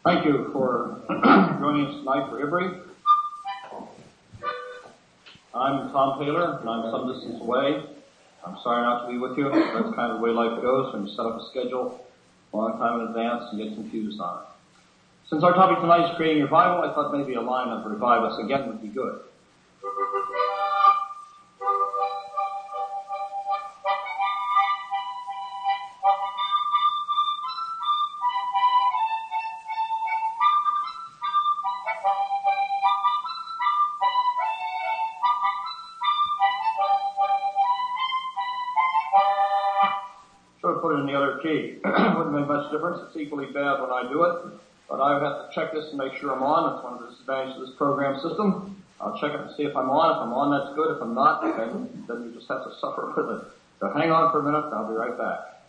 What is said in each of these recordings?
Thank you for joining us tonight for IBRI. I'm Tom Taylor, and I'm some distance away. I'm sorry not to be with you. That's kind of the way life goes when you set up a schedule a long time in advance and get confused on it. Since our topic tonight is creating revival, I thought maybe a line of Revive Us Again would be good. Put it in the other key. Wouldn't make much difference. It's equally bad when I do it, but I would have to check this to make sure I'm on. That's one of the disadvantages of this program system. I'll check it to see if I'm on. If I'm on, that's good. If I'm not, then you just have to suffer with it. So hang on for a minute. I'll be right back.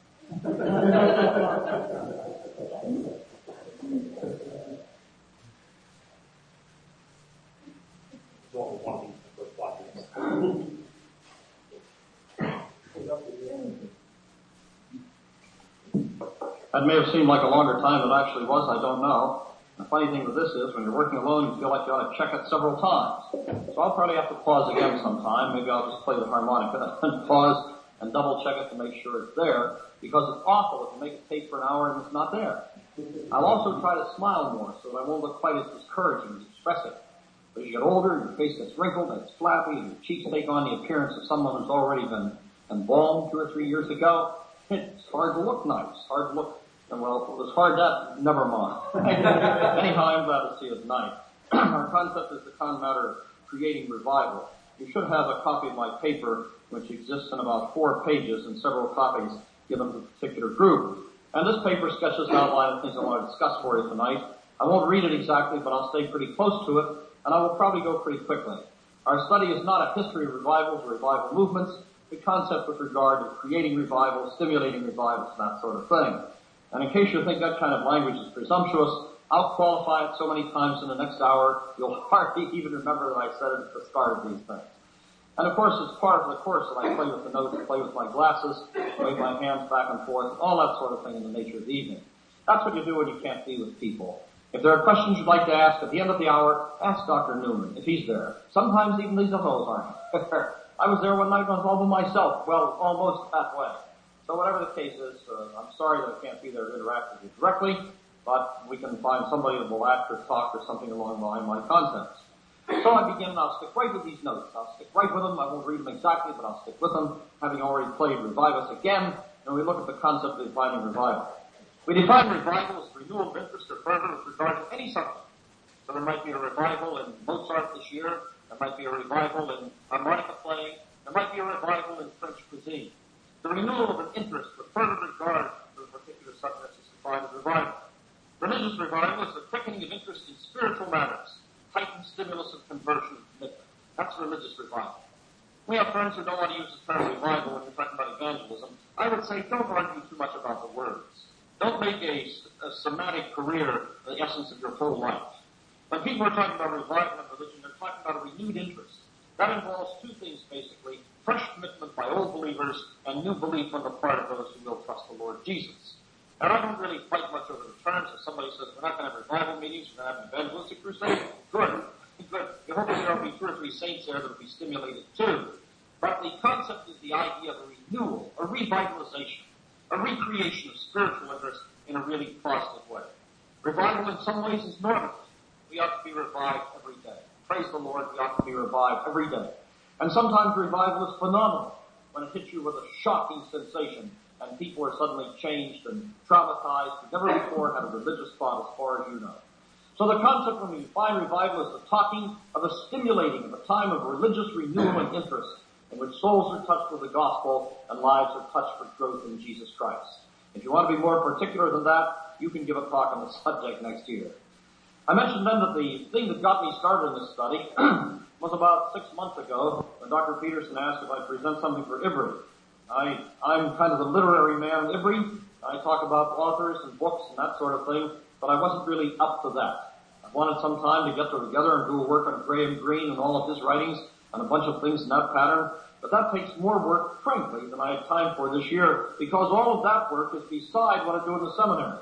That may have seemed like a longer time than it actually was, I don't know. The funny thing with this is, when you're working alone, you feel like you ought to check it several times. So I'll probably have to pause again sometime. Maybe I'll just play the harmonica and pause and double check it to make sure it's there, because it's awful if you make a tape for an hour and it's not there. I'll also try to smile more so that I won't look quite as discouraging as expressive. But as you get older, your face gets wrinkled and it's flabby, and your cheeks take on the appearance of someone who's already been embalmed 2 or 3 years ago. It's hard to look nice, hard to look. Well, if it was hard, that, never mind. Anyhow, I'm glad to see you tonight. Our concept is the common matter of creating revival. You should have a copy of my paper, which exists in about 4 pages and several copies given to a particular group. And this paper sketches an outline of things I want to discuss for you tonight. I won't read it exactly, but I'll stay pretty close to it, and I will probably go pretty quickly. Our study is not a history of revivals or revival movements, the concept with regard to creating revival, stimulating revivals, and that sort of thing. And in case you think that kind of language is presumptuous, I'll qualify it so many times in the next hour, you'll hardly even remember that I said it at the start of these things. And of course, it's part of the course that I play with the notes, play with my glasses, wave my hands back and forth, all that sort of thing in the nature of the evening. That's what you do when you can't be with people. If there are questions you'd like to ask at the end of the hour, ask Dr. Newman, if he's there. Sometimes even these fellows aren't. I was there one night when I was all by myself, well, almost that way. So whatever the case is, I'm sorry that I can't be there to interact with you directly, but we can find somebody that will act or talk or something along the line of my contents. So I begin, and I'll stick right with these notes. I'll stick right with them. I won't read them exactly, but I'll stick with them, having already played Revive Us Again, and we look at the concept of defining revival. We define revival as renewal of interest or fervor with regard to any subject. So there might be a revival in Mozart this year. There might be a revival in harmonica playing. There might be a revival in French cuisine. The renewal of an interest with further regard to a particular subject is defined as revival. Religious revival is the quickening of interest in spiritual matters, heightened stimulus of conversion and commitment. That's religious revival. We have friends who don't want to use the term revival when we're talking about evangelism. I would say don't argue too much about the words. Don't make a somatic career the essence of your whole life. When people are talking about revival in religion, they're talking about a renewed interest. That involves 2 things, basically. Fresh commitment by old believers and new belief on the part of those who will trust the Lord Jesus. And I don't really fight much over the terms. If somebody says we're not going to have revival meetings, we're going to have an evangelistic crusade, good. You hope there will be 2 or 3 saints there that will be stimulated too. But the concept is the idea of a renewal, a revitalization, a recreation of spiritual interest in a really positive way. Revival in some ways is normative. We ought to be revived every day. Praise the Lord, we ought to be revived every day. And sometimes revival is phenomenal when it hits you with a shocking sensation and people are suddenly changed and traumatized and never before had a religious thought as far as you know. So the concept when we define revival is the talking of a stimulating of a time of religious renewal and interest in which souls are touched with the gospel and lives are touched for growth in Jesus Christ. If you want to be more particular than that, you can give a talk on the subject next year. I mentioned then that the thing that got me started in this study was about 6 months ago when Dr. Peterson asked if I'd present something for IBRI. I'm kind of the literary man in IBRI. I talk about authors and books and that sort of thing, but I wasn't really up to that. I wanted some time to get together and do a work on Graham Greene and all of his writings and a bunch of things in that pattern, but that takes more work, frankly, than I had time for this year, because all of that work is beside what I do in the seminary.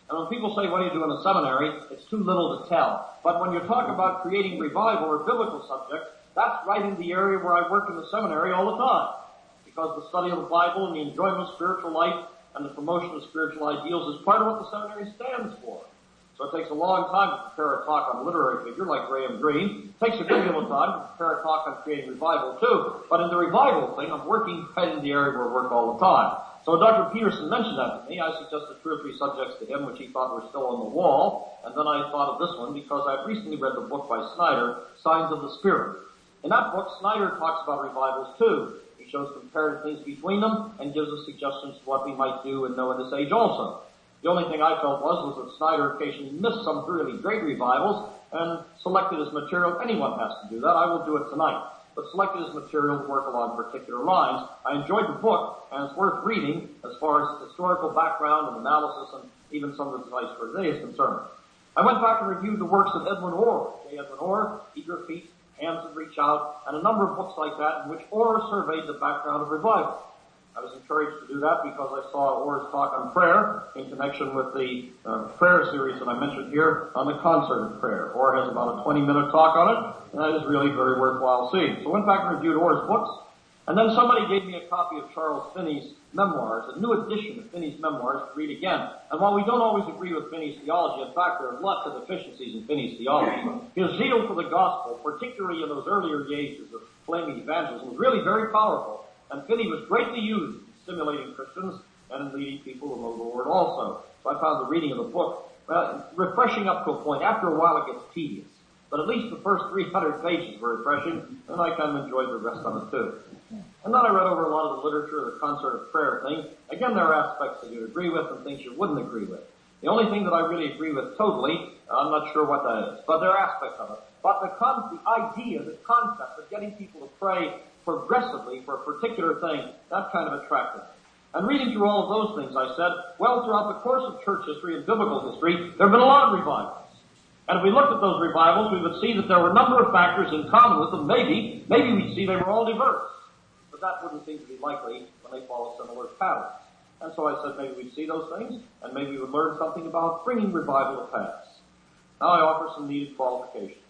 And when people say, what do you do in the seminary, it's too little to tell. But when you talk about creating revival or biblical subjects, that's right in the area where I work in the seminary all the time. Because the study of the Bible and the enjoyment of spiritual life and the promotion of spiritual ideals is part of what the seminary stands for. So it takes a long time to prepare a talk on a literary figure like Graham Greene. It takes a good deal of time to prepare a talk on creating revival too. But in the revival thing, I'm working right in the area where I work all the time. So when Dr. Peterson mentioned that to me, I suggested 2 or 3 subjects to him which he thought were still on the wall. And then I thought of this one because I've recently read the book by Snyder, Signs of the Spirit. In that book, Snyder talks about revivals too. He shows comparative things between them and gives us suggestions to what we might do and know in this age also. The only thing I felt was that Snyder occasionally missed some really great revivals and selected his material. Anyone has to do that. I will do it tonight. But selected his material to work along particular lines. I enjoyed the book, and it's worth reading as far as historical background and analysis and even some of the advice for today is concerned. I went back and reviewed the works of Edwin Orr. J. Edwin Orr, Eager Feet, Hands That Reach Out, and a number of books like that in which Orr surveyed the background of revival. I was encouraged to do that because I saw Orr's talk on prayer in connection with the prayer series that I mentioned here on the concert of prayer. Orr has about a 20-minute talk on it, and that is really very worthwhile seeing. So I went back and reviewed Orr's books, and then somebody gave me a copy of Charles Finney's memoirs, a new edition of Finney's memoirs to read again. And while we don't always agree with Finney's theology, in fact, there are lots of deficiencies in Finney's theology, his zeal for the gospel, particularly in those earlier ages of flaming evangelism, was really very powerful. And Finney was greatly used in stimulating Christians and in leading people to know the Lord also. So I found the reading of the book, refreshing up to a point. After a while it gets tedious. But at least the first 300 pages were refreshing, and I kind of enjoyed the rest of it too. And then I read over a lot of the literature, the concert of prayer thing. Again, there are aspects that you agree with and things you wouldn't agree with. The only thing that I really agree with totally, I'm not sure what that is, but there are aspects of it. But the idea, the concept of getting people to pray progressively for a particular thing, that kind of attracted me. And reading through all of those things, I said, well, throughout the course of church history and biblical history, there have been a lot of revivals. And if we looked at those revivals, we would see that there were a number of factors in common with them. Maybe we'd see they were all diverse. But that wouldn't seem to be likely when they follow similar patterns. And so I said maybe we'd see those things, and maybe we would learn something about bringing revival to pass. Now I offer some needed qualifications.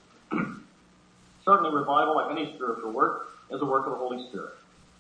Certainly revival, like any spiritual work, is a work of the Holy Spirit.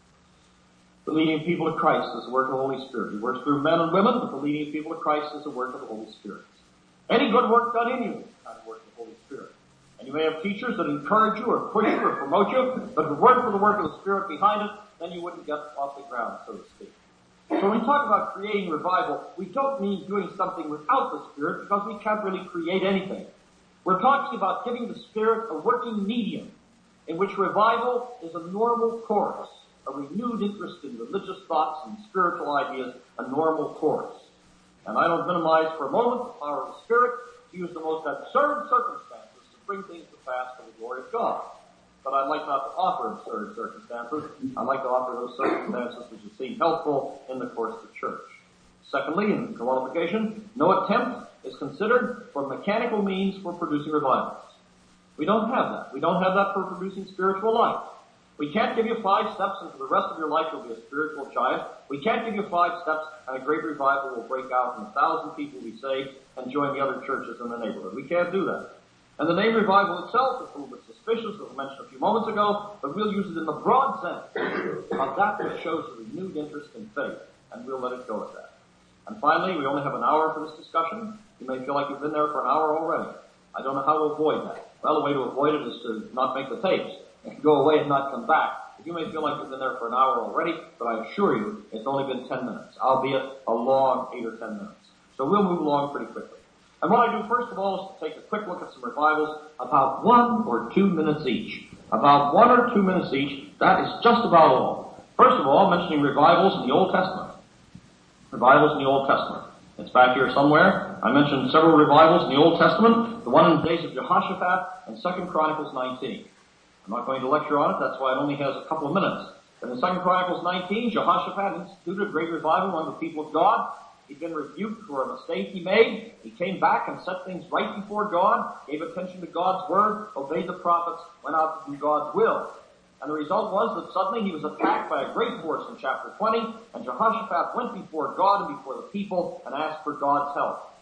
The leading of people to Christ is the work of the Holy Spirit. He works through men and women, but the leading of people to Christ is the work of the Holy Spirit. Any good work done in you is the kind of work of the Holy Spirit. And you may have teachers that encourage you or push you or promote you, but if it weren't for the work of the Spirit behind it, then you wouldn't get off the ground, so to speak. So when we talk about creating revival, we don't mean doing something without the Spirit because we can't really create anything. We're talking about giving the Spirit a working medium in which revival is a normal course, a renewed interest in religious thoughts and spiritual ideas, a normal course. And I don't minimize for a moment the power of the Spirit to use the most absurd circumstances to bring things to pass for the glory of God. But I'd like not to offer absurd circumstances. I'd like to offer those circumstances which would seem helpful in the course of the church. Secondly, in qualification, no attempt is considered for mechanical means for producing revivals. We don't have that. We don't have that for producing spiritual life. We can't give you 5 steps and for the rest of your life you'll be a spiritual giant. We can't give you 5 steps and a great revival will break out and 1,000 people will be saved and join the other churches in the neighborhood. We can't do that. And the name revival itself is a little bit suspicious, as I mentioned a few moments ago, but we'll use it in the broad sense of that which shows a renewed interest in faith, and we'll let it go at that. And finally, we only have an hour for this discussion. You may feel like you've been there for an hour already. I don't know how to avoid that. Well, the way to avoid it is to not make the tapes and go away and not come back. But you may feel like you've been there for an hour already, but I assure you it's only been 10 minutes, albeit a long 8 or 10 minutes. So we'll move along pretty quickly. And what I do first of all is to take a quick look at some revivals, about 1 or 2 minutes each. About 1 or 2 minutes each, that is just about all. First of all, mentioning revivals in the Old Testament. Revivals in the Old Testament. It's back here somewhere. I mentioned several revivals in the Old Testament, the one in the days of Jehoshaphat and 2 Chronicles 19. I'm not going to lecture on it, that's why it only has a couple of minutes. But in 2 Chronicles 19, Jehoshaphat instituted a great revival among the people of God. He'd been rebuked for a mistake he made. He came back and set things right before God, gave attention to God's word, obeyed the prophets, went out to do God's will. And the result was that suddenly he was attacked by a great force in chapter 20, and Jehoshaphat went before God and before the people and asked for God's help.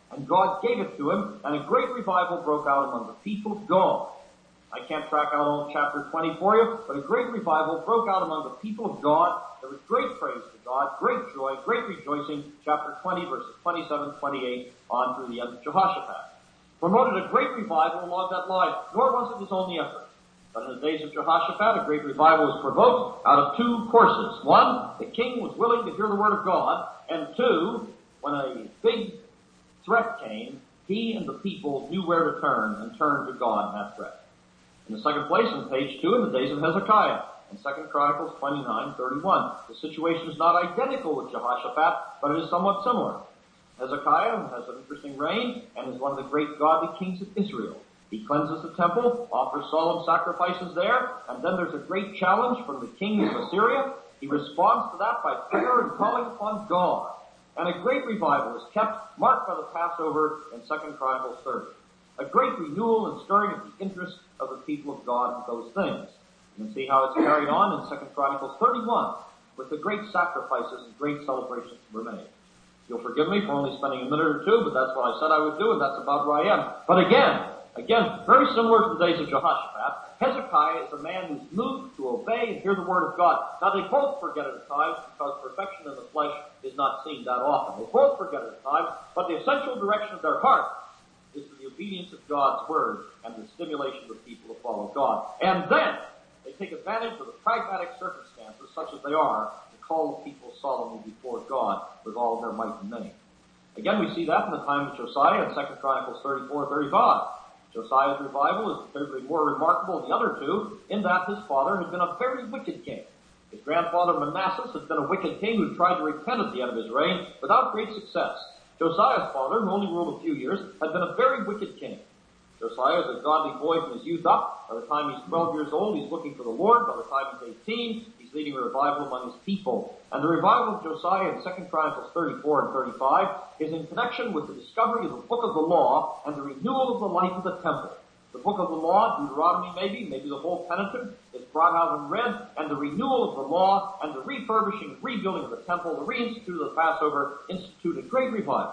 And God gave it to him, and a great revival broke out among the people of God. I can't track out all chapter 20 for you, but a great revival broke out among the people of God. There was great praise to God, great joy, great rejoicing, chapter 20, verses 27, 28, on through the end of Jehoshaphat. Promoted a great revival along that line, nor was it his only effort. But in the days of Jehoshaphat, a great revival was provoked out of two courses. One, the king was willing to hear the word of God, and two, when a big threat came, he and the people knew where to turn and turned to God in that threat. In the second place, on page 2, in the days of Hezekiah, in 2 Chronicles 29:31. The situation is not identical with Jehoshaphat, but it is somewhat similar. Hezekiah has an interesting reign and is one of the great godly kings of Israel. He cleanses the temple, offers solemn sacrifices there, and then there's a great challenge from the king of Assyria. He responds to that by prayer and calling upon God. And a great revival is kept, marked by the Passover in 2 Chronicles 30. A great renewal and stirring of the interest of the people of God in those things. You can see how it's carried on in 2 Chronicles 31, with the great sacrifices and great celebrations that were made. You'll forgive me for only spending a minute or two, but that's what I said I would do, and that's about where I am. But again, very similar to the days of Jehoshaphat, Hezekiah is a man who's moved to obey and hear the word of God. Now they both forget it at times, because perfection in the flesh is not seen that often. They both forget it at times, but the essential direction of their heart is to the obedience of God's word and the stimulation of the people to follow God. And then they take advantage of the pragmatic circumstances, such as they are, to call the people solemnly before God with all their might and main. Again, we see that in the time of Josiah in 2 Chronicles 34:35. Josiah's revival is considerably more remarkable than the other two, in that his father had been a very wicked king. His grandfather Manasseh had been a wicked king who tried to repent at the end of his reign without great success. Josiah's father, who only ruled a few years, had been a very wicked king. Josiah is a godly boy from his youth up. By the time he's 12 years old, he's looking for the Lord. By the time he's 18, he's leading a revival among his people. And the revival of Josiah in 2 Chronicles 34 and 35 is in connection with the discovery of the book of the law and the renewal of the life of the temple. The book of the law, Deuteronomy maybe the whole Pentateuch, is brought out and read, and the renewal of the law and the refurbishing and rebuilding of the temple, the reinstitute of the Passover, institute a great revival.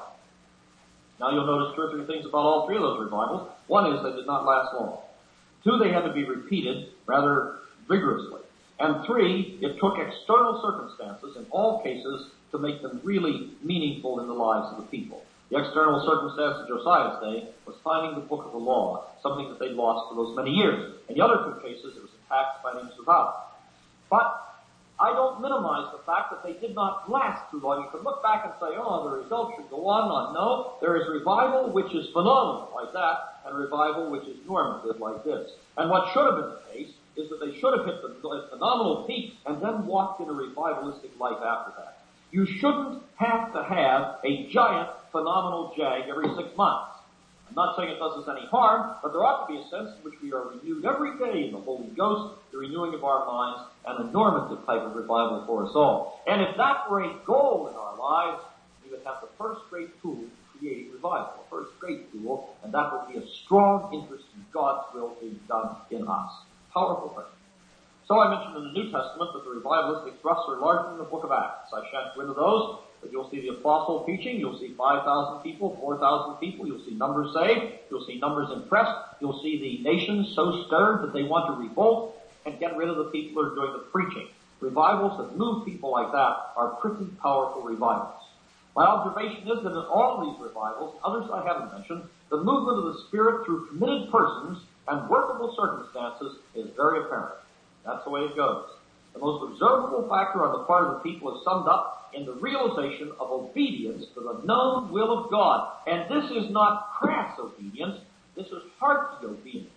Now you'll notice two or three things about all three of those revivals. One is they did not last long. Two, they had to be repeated rather vigorously. And three, it took external circumstances in all cases to make them really meaningful in the lives of the people. The external circumstance of Josiah's day was finding the book of the law, something that they'd lost for those many years. In the other two cases, it was attacked by enemies without. But I don't minimize the fact that they did not last too long. You can look back and say, oh, the results should go on. No, there is revival which is phenomenal like that, and revival which is normative like this. And what should have been the case is that they should have hit the phenomenal peak and then walked in a revivalistic life after that. You shouldn't have to have a giant phenomenal jag every 6 months. I'm not saying it does us any harm, but there ought to be a sense in which we are renewed every day in the Holy Ghost, the renewing of our minds, and a normative type of revival for us all. And if that were a goal in our lives, we would have the first great tool to creating revival, the first great tool, and that would be a strong interest in God's will being done in us. Powerful thing. So I mentioned in the New Testament that the revivalistic thrusts are largely in the book of Acts. I shan't go into those, but you'll see the apostle preaching, you'll see 5,000 people, 4,000 people, you'll see numbers saved, you'll see numbers impressed, you'll see the nations so stirred that they want to revolt and get rid of the people who are doing the preaching. Revivals that move people like that are pretty powerful revivals. My observation is that in all these revivals, others I haven't mentioned, the movement of the Spirit through committed persons and workable circumstances is very apparent. That's the way it goes. The most observable factor on the part of the people is summed up in the realization of obedience to the known will of God. And this is not crass obedience, this is hearty obedience.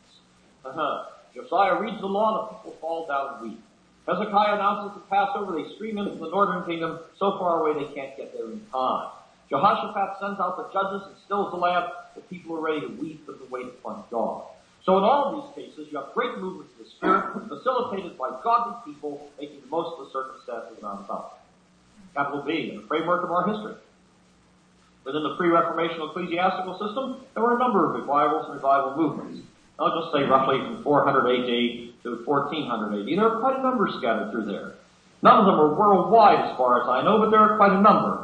Josiah reads the law and the people fall down and weep. Hezekiah announces the Passover, they stream into the northern kingdom, so far away they can't get there in time. Jehoshaphat sends out the judges and stills the lamp, the people are ready to weep and to wait upon God. So in all of these cases, you have great movements of the Spirit facilitated by godly people making the most of the circumstances around about. Capital B, in the framework of our history. Within the pre-Reformation ecclesiastical system, there were a number of revivals and revival movements. I'll just say roughly from 400 AD to 1400 AD. There are quite a number scattered through there. None of them are worldwide as far as I know, but there are quite a number.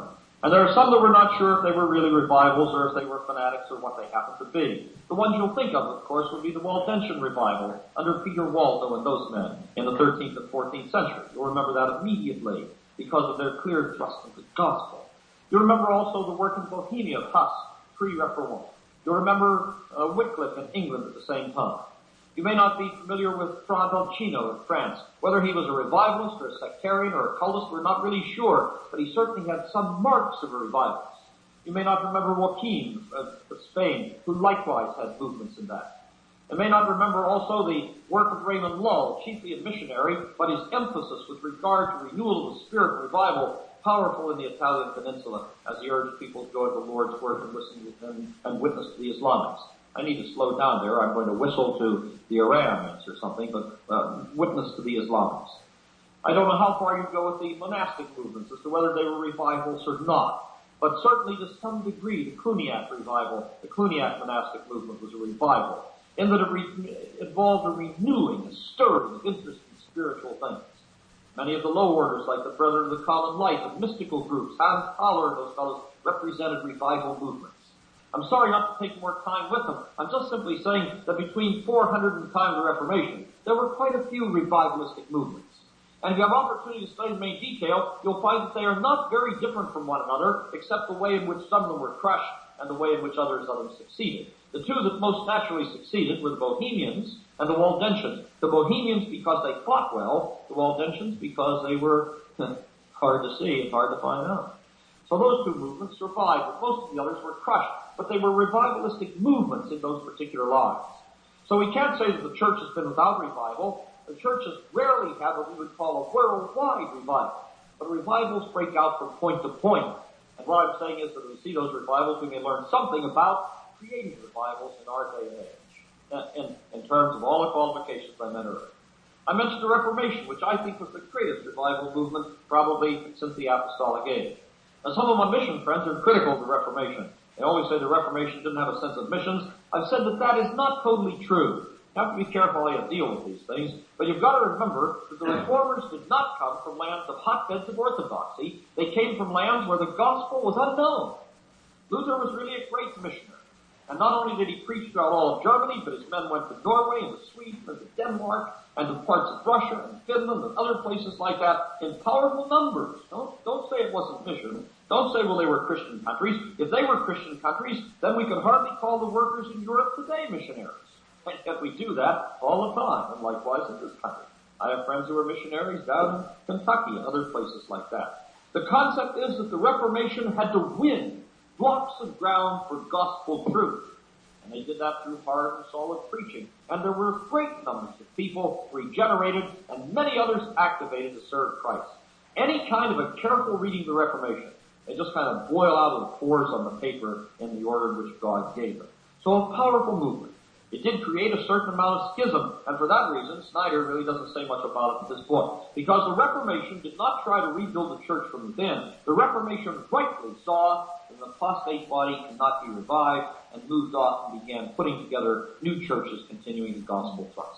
And there are some that were not sure if they were really revivals or if they were fanatics or what they happened to be. The ones you'll think of course, would be the Waldensian revival under Peter Waldo and those men in the 13th and 14th century. You'll remember that immediately because of their clear trust in the gospel. You'll remember also the work in Bohemia of Huss, pre-Reformation. You'll remember Wycliffe in England at the same time. You may not be familiar with Fra Dolcino in France. Whether he was a revivalist or a sectarian or a cultist, we're not really sure, but he certainly had some marks of a revivalist. You may not remember Joaquin of Spain, who likewise had movements in that. You may not remember also the work of Raymond Lull, chiefly a missionary, but his emphasis with regard to renewal of the spirit revival, powerful in the Italian peninsula, as he urged people to go to the Lord's work and listen to him and witness to the Islamics. I need to slow down there. I'm going to whistle to the Iranians or something, but witness to the Islamics. I don't know how far you go with the monastic movements as to whether they were revivals or not, but certainly to some degree the Cluniac revival, the Cluniac monastic movement was a revival, in that it involved a renewing, a stirring of interest in spiritual things. Many of the low orders, like the Brethren of the Common Life and mystical groups, Hans Thaler and those fellows, represented revival movements. I'm sorry not to take more time with them. I'm just simply saying that between 400 and the time of the Reformation, there were quite a few revivalistic movements. And if you have opportunity to study them in detail, you'll find that they are not very different from one another, except the way in which some of them were crushed and the way in which others of them succeeded. The two that most naturally succeeded were the Bohemians and the Waldensians. The Bohemians because they fought well, the Waldensians because they were hard to see and hard to find out. So those two movements survived, but most of the others were crushed. But they were revivalistic movements in those particular lines. So we can't say that the church has been without revival. The church has rarely had what we would call a worldwide revival. But revivals break out from point to point. And what I'm saying is that when we see those revivals, we may learn something about creating revivals in our day and age, in terms of all the qualifications I mentioned earlier. I mentioned the Reformation, which I think was the greatest revival movement probably since the Apostolic Age. Now, some of my mission friends are critical of the Reformation. They always say the Reformation didn't have a sense of missions. I've said that that is not totally true. You have to be careful how you deal with these things. But you've got to remember that the Reformers did not come from lands of hotbeds of orthodoxy. They came from lands where the gospel was unknown. Luther was really a great missionary. And not only did he preach throughout all of Germany, but his men went to Norway and to Sweden and to Denmark and to parts of Russia and Finland and other places like that in powerful numbers. Don't say it wasn't mission. Don't say, well, they were Christian countries. If they were Christian countries, then we could hardly call the workers in Europe today missionaries. And yet we do that all the time, and likewise in this country. I have friends who are missionaries down in Kentucky and other places like that. The concept is that the Reformation had to win blocks of ground for gospel truth. And they did that through hard and solid preaching. And there were great numbers of people regenerated and many others activated to serve Christ. Any kind of a careful reading of the Reformation, they just kind of boil out of the pores on the paper in the order in which God gave them. So a powerful movement. It did create a certain amount of schism, and for that reason, Snyder really doesn't say much about it in this book. Because the Reformation did not try to rebuild the church from within. The Reformation rightly saw that the apostate body cannot be revived, and moved off and began putting together new churches continuing the gospel thrust.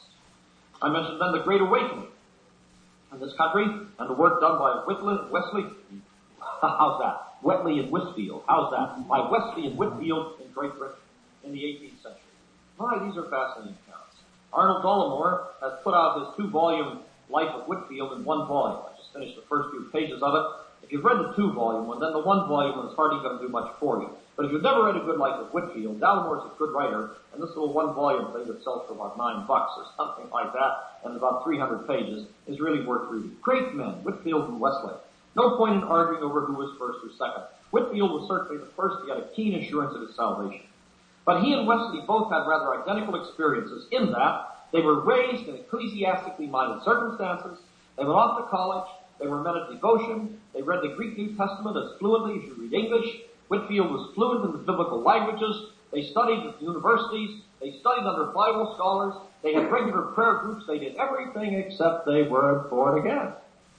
I mentioned then the Great Awakening in this country, and the work done by Wesley. How's that? Wesley and Whitfield. How's that? By Wesley and Whitfield in Great Britain in the 18th century. My, these are fascinating accounts. Arnold Dollimore has put out his 2-volume Life of Whitfield in 1 volume. I just finished the first few pages of it. If you've read the 2-volume one, then the 1 volume one is hardly going to do much for you. But if you've never read a good Life of Whitfield, Dollimore's a good writer, and this little 1-volume thing that sells for about $9 or something like that, and about 300 pages, is really worth reading. Great men, Whitfield and Wesley. No point in arguing over who was first or second. Whitfield was certainly the first. He had a keen assurance of his salvation. But he and Wesley both had rather identical experiences in that they were raised in ecclesiastically minded circumstances. They went off to college. They were men of devotion. They read the Greek New Testament as fluently as you read English. Whitfield was fluent in the biblical languages. They studied at universities. They studied under Bible scholars. They had regular prayer groups. They did everything except they weren't born again.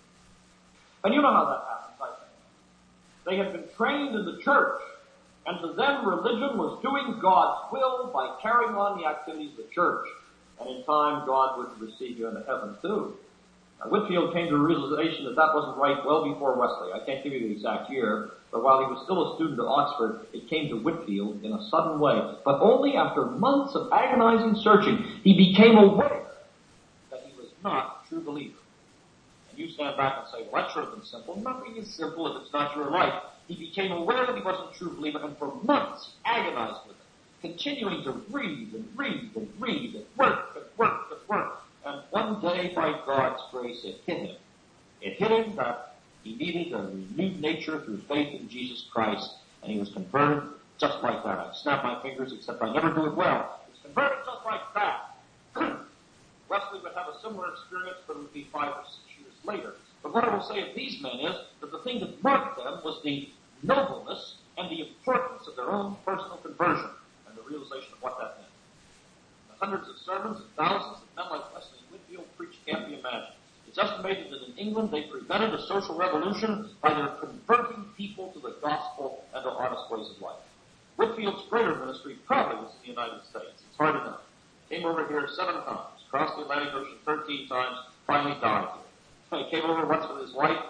And you know how that happens, I think. They had been trained in the church, and to them religion was doing God's will by carrying on the activities of the church. And in time, God would receive you into heaven too. Whitefield came to a realization that that wasn't right well before Wesley. I can't give you the exact year, but while he was still a student at Oxford, it came to Whitefield in a sudden way. But only after months of agonizing searching, he became aware that he was not a true believer. And you stand back and say, well, that should have been simple. Nothing is simple if it's not your life. He became aware that he wasn't a true believer, and for months he agonized with it, continuing to read and read and read and work and work and work. And one day, by God's grace, it hit him. It hit him that he needed a renewed nature through faith in Jesus Christ, and he was converted just like that. I snap my fingers, except I never do it well. He was converted just like that. Wesley would have a similar experience, but it would be 5 or 6 years later. But what I will say of these men is that the thing that marked them was the nobleness and the importance of their own personal conversion and the realization of what that meant. The hundreds of sermons and thousands of men like Wesley and Whitefield preached can't be imagined. It's estimated that in England they prevented a social revolution by their converting people to the gospel and to honest ways of life. Whitefield's greater ministry probably was in the United States. It's hard enough. Came over here 7 times, crossed the Atlantic Ocean 13 times, finally died here. He came over once with his wife.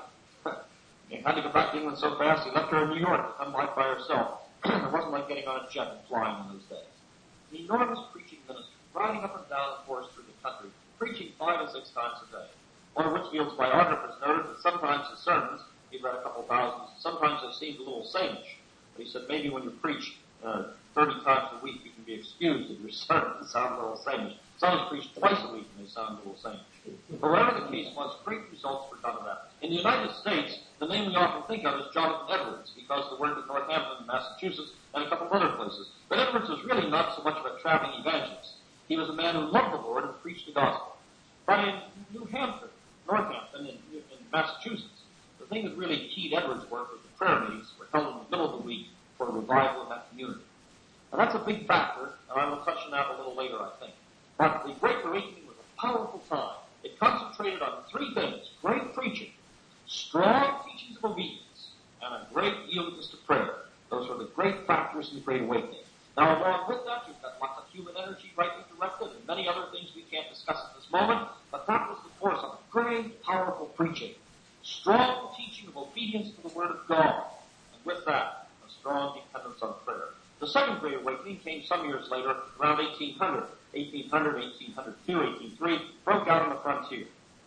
He had to go back to England so fast, he left her in New York to come back by herself. It wasn't like getting on a jet and flying in those days. An enormous preaching ministry, riding up and down, of course, through the country, preaching 5 and 6 times a day. One of Whitefield's biographers noted that sometimes his sermons, he read a couple thousand, sometimes they seemed a little sameish. But he said maybe when you preach 30 times a week, you can be excused if your sermons sound a little sameish. Some preach twice a week and they sound a little sameish. But whatever the case was, great results were done of that. In the United States, the name we often think of is Jonathan Edwards, because the work at Northampton, Massachusetts, and a couple of other places. But Edwards was really not so much of a traveling evangelist. He was a man who loved the Lord and preached the gospel. But in New Hampshire, Northampton, in Massachusetts, the thing that really keyed Edwards' work was the prayer meetings were held in the middle of the week for a revival in that community. And that's a big factor, and I will touch on that a little later, I think. But the Great Awakening was a powerful time. It concentrated on 3 things: great preaching, strong teachings of obedience, and a great yieldedness to prayer. Those were the great factors in the Great Awakening. Now, along with that, you've got lots of human energy rightly directed and many other things we can't discuss at this moment, but that was the force of great, powerful preaching. Strong teaching of obedience to the Word of God, and with that, a strong dependence on prayer. The Second Great Awakening came some years later, around 1800. 1800, 1802, 1803, broke out on the frontier.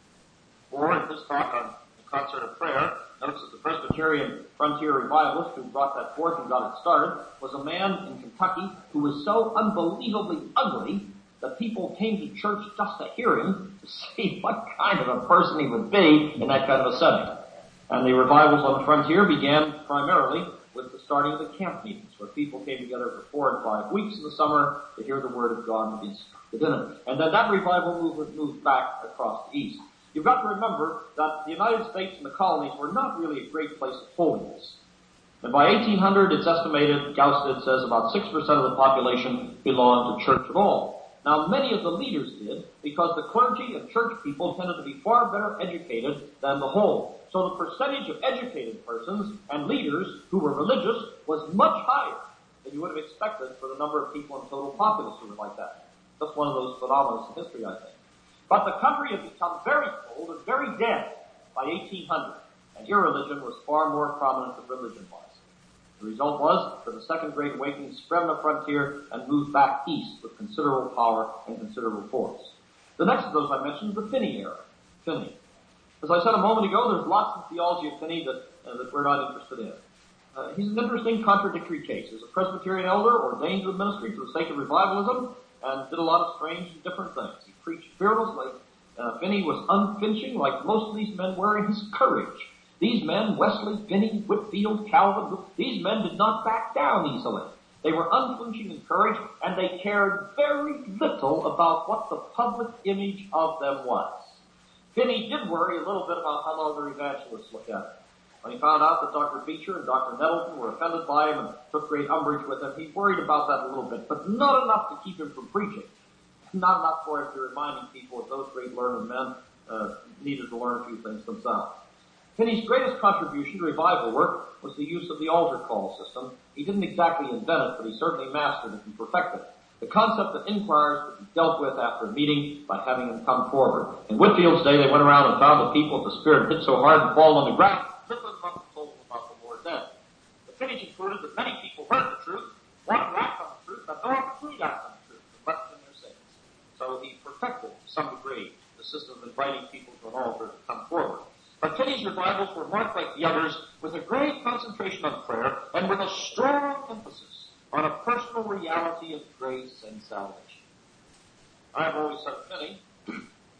Or, in his talk on the concert of prayer, notes that the Presbyterian frontier revivalist who brought that forth and got it started was a man in Kentucky who was so unbelievably ugly that people came to church just to hear him, to see what kind of a person he would be in that kind of a setting. And the revivals on the frontier began primarily with the starting of the camp meetings, where people came together for 4 and 5 weeks in the summer to hear the Word of God and be instructed in it. And then that revival movement moved back across the East. You've got to remember that the United States and the colonies were not really a great place of holiness. And by 1800, it's estimated, Gausted says, about 6% of the population belonged to church at all. Now, many of the leaders did, because the clergy and church people tended to be far better educated than the whole. So the percentage of educated persons and leaders who were religious was much higher than you would have expected for the number of people in total populace who were like that. Just one of those phenomena in history, I think. But the country had become very cold and very dead by 1800, and irreligion was far more prominent than religion was. The result was that the Second Great Awakening spread on the frontier and moved back east with considerable power and considerable force. The next of those I mentioned is the Finney era. Finney. As I said a moment ago, there's lots of theology of Finney that we're not interested in. He's an interesting contradictory case. He's a Presbyterian elder ordained to the ministry for the sake of revivalism and did a lot of strange and different things. He preached fearlessly. Finney was unflinching like most of these men were in his courage. These men, Wesley, Finney, Whitefield, Calvin, these men did not back down easily. They were unflinching in courage, and they cared very little about what the public image of them was. Finney did worry a little bit about how other evangelists looked at him. When he found out that Dr. Beecher and Dr. Nettleton were offended by him and took great umbrage with him, he worried about that a little bit, but not enough to keep him from preaching. Not enough for him to reminding people that those great learned men needed to learn a few things themselves. Finney's greatest contribution to revival work was the use of the altar call system. He didn't exactly invent it, but he certainly mastered it and perfected it. The concept of inquirers could be dealt with after a meeting by having them come forward. In Whitfield's day, they went around and found the people the Spirit hit so hard and fallen on the ground, lifted them up and told them about the Lord then. The finish included that many people heard the truth, wanted to act on the truth, but no opportunity to act on the truth, and left in their sins. So he perfected, to some degree, the system of inviting people to an altar to come forward. But Finney's revivals were marked like the others with a great concentration on prayer and with a strong emphasis on a personal reality of grace and salvation. I've always said to Finney, it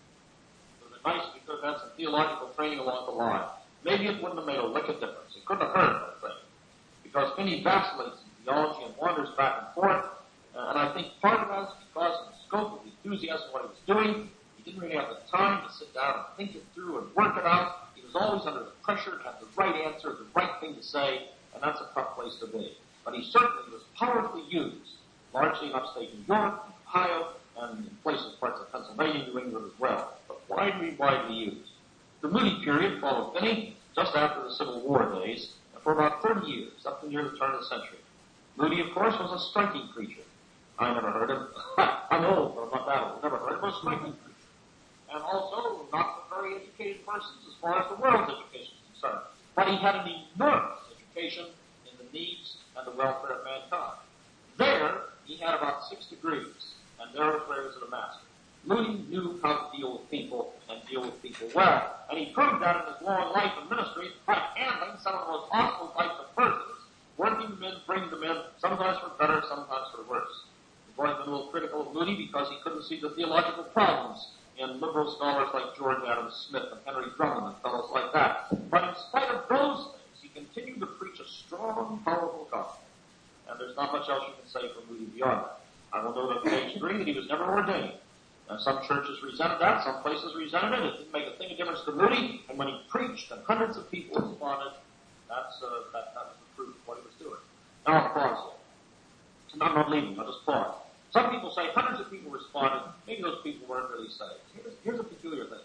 would have been nice if he could have had some theological training along the line. Maybe it wouldn't have made a lick of difference. It couldn't have hurt, I think. Because Finney vacillates in theology and wanders back and forth, and I think part of that is because of the scope of the enthusiasm of what he was doing. He didn't really have the time to sit down and think it through and work it out. He was always under the pressure to have the right answer, the right thing to say, and that's a tough place to be. But he certainly was powerfully used, largely in upstate New York, Ohio, and in places, parts of Pennsylvania, New England as well, but widely used. The Moody period followed Finney just after the Civil War days, and for about 30 years, up to near the turn of the century. Moody, of course, was a striking preacher. I never heard him. I'm old, but I'm not that old. Never heard him. A striking preacher. And also, not a very educated person as far as the world's education is concerned. But he had an enormous education in the needs and the welfare of mankind. There, he had about 6 degrees, and there was where he was a master. Moody knew how to deal with people and deal with people well, and he proved that in his long life and ministry by handling some of the most hostile types of persons, working them in, bringing them in, sometimes for better, sometimes for worse. The boys been a little critical of Moody because he couldn't see the theological problems in liberal scholars like George Adams Smith and Henry Drummond and fellows like that. But in spite of those things, he continued to preach a strong, powerful gospel. And there's not much else you can say for Moody beyond that. I will note on page 3 that he was never ordained. And some churches resented that, some places resented it. It didn't make a thing of difference to Moody. And when he preached and hundreds of people responded, that was the proof of what he was doing. Now I'll pause there. I'm not leaving, I'll just pause. Some people say hundreds of people responded. Maybe those people weren't really saved. Here's a peculiar thing.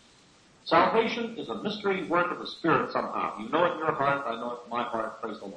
Salvation is a mystery work of the Spirit somehow. You know it in your heart, I know it in my heart, praise the Lord.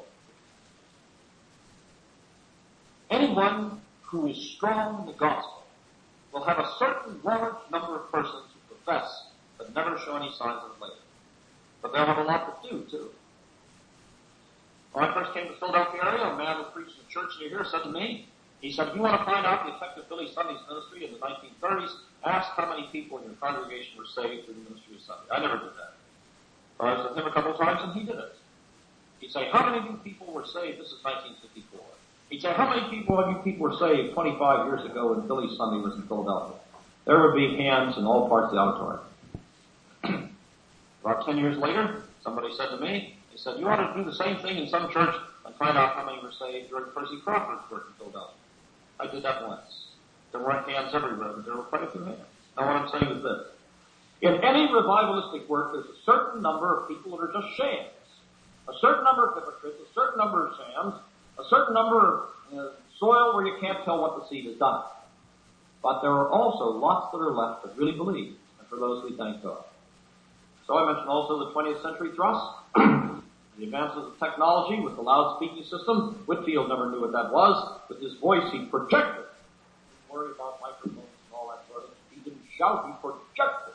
Anyone who is strong in the gospel will have a certain large number of persons who profess but never show any signs of it later. But they'll have a lot to do, too. When I first came to the Philadelphia area, a man who preached in the church near here said to me, he said, if you want to find out the effect of Billy Sunday's ministry in the 1930s, ask how many people in your congregation were saved through the ministry of Sunday. I never did that. I was with him a couple of times and he did it. He'd say, how many of you people were saved? This is 1954. He'd say, how many people of you people were saved 25 years ago when Billy Sunday was in Philadelphia? There would be hands in all parts of the auditorium. About 10 years later, somebody said to me, he said, you ought to do the same thing in some church and find out how many were saved during Percy Crawford's work in Philadelphia. I did that once. There weren't hands everywhere, but there were quite a few hands. Now what I'm saying is this. In any revivalistic work, there's a certain number of people that are just shams. A certain number of hypocrites, a certain number of shams, a certain number of soil where you can't tell what the seed has done. But there are also lots that are left that really believe, and for those we thank God. So I mentioned also the 20th century thrust, the advances of technology with the loudspeaking system. Whitfield never knew what that was. With his voice, he projected. He didn't worry about microphones and all that sort of thing. He didn't shout, he projected.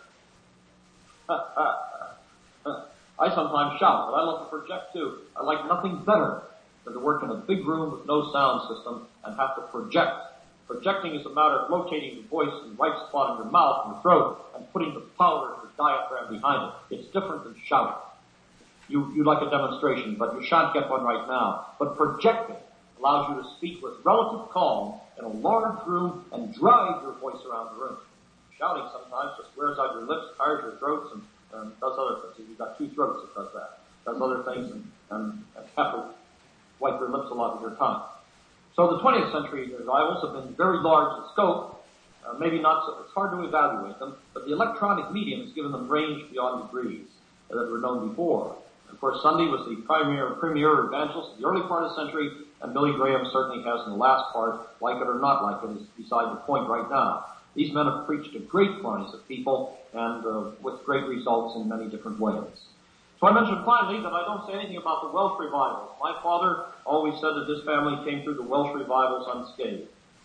I sometimes shout, but I love to project too. I like nothing better than to work in a big room with no sound system and have to project. Projecting is a matter of locating the voice in the right spot in your mouth and your throat and putting the power of your diaphragm behind it. It's different than shouting. You'd like a demonstration, but you shan't get one right now. But projecting allows you to speak with relative calm in a large room and drive your voice around the room. Shouting sometimes just wears out your lips, tires your throats, and does other things. You've got 2 throats that does that. Does other things and have to wipe your lips a lot with your tongue. So the 20th century revivals have been very large in scope. Maybe not so, it's hard to evaluate them, but the electronic medium has given them range beyond degrees that were known before. Of course, Sunday was the premier evangelist in the early part of the century, and Billy Graham certainly has in the last part, like it or not like it, is beside the point right now. These men have preached to great quantities of people, and with great results in many different ways. So I mentioned finally that I don't say anything about the Welsh revivals. My father always said that his family came through the Welsh revivals unscathed.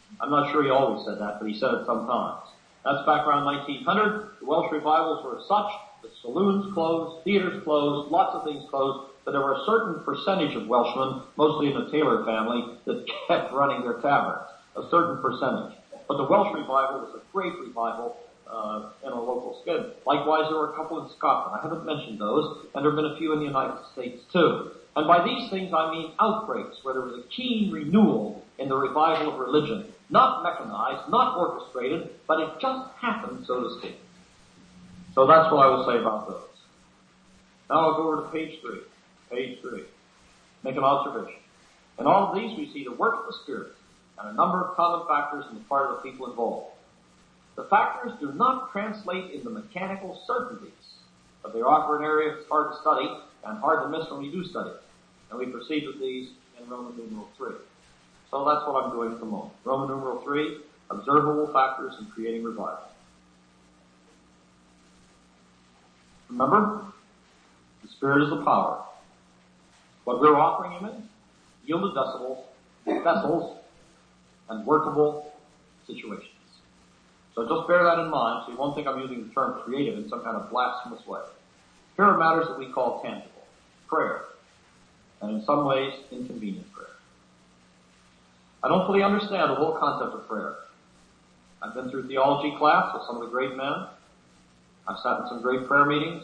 I'm not sure he always said that, but he said it sometimes. That's back around 1900. The Welsh revivals were such that saloons closed, theaters closed, lots of things closed, but there were a certain percentage of Welshmen, mostly in the Taylor family, that kept running their taverns. A certain percentage. But the Welsh revival was a great revival in a local scale. Likewise, there were a couple in Scotland. I haven't mentioned those, and there have been a few in the United States too. And by these things I mean outbreaks where there was a keen renewal in the revival of religion. Not mechanized, not orchestrated, but it just happened, so to speak. So that's what I will say about those. Now I'll go over to page 3. Page 3. Make an observation. In all of these we see the work of the Spirit and a number of common factors on the part of the people involved. The factors do not translate into mechanical certainties, but they offer an area that's hard to study and hard to miss when we do study it. And we proceed with these in Roman numeral 3. So that's what I'm doing at the moment. Roman numeral 3, observable factors in creating revival. Remember, the Spirit is the power. What we're offering Him is yielded vessels, and workable situations. So just bear that in mind, so you won't think I'm using the term creative in some kind of blasphemous way. Here are matters that we call tangible. Prayer. And in some ways, inconvenient prayer. I don't fully understand the whole concept of prayer. I've been through theology class with some of the great men. I've sat in some great prayer meetings.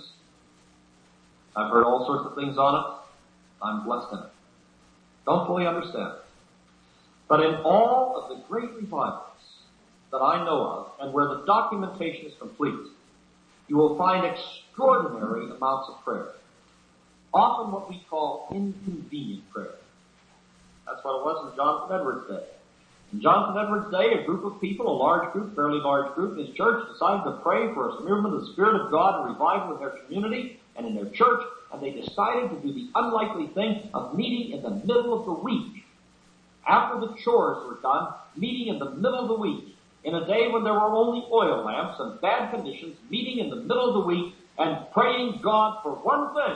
I've heard all sorts of things on it. I'm blessed in it. Don't fully understand it. But in all of the great revivals that I know of, and where the documentation is complete, you will find extraordinary amounts of prayer. Often what we call inconvenient prayer. That's what it was in Jonathan Edwards' day. In Jonathan Edwards' day, a group of people, a large group, fairly large group in his church, decided to pray for a movement of the Spirit of God and revival in their community and in their church, and they decided to do the unlikely thing of meeting in the middle of the week. After the chores were done, meeting in the middle of the week, in a day when there were only oil lamps and bad conditions, meeting in the middle of the week and praying God for one thing.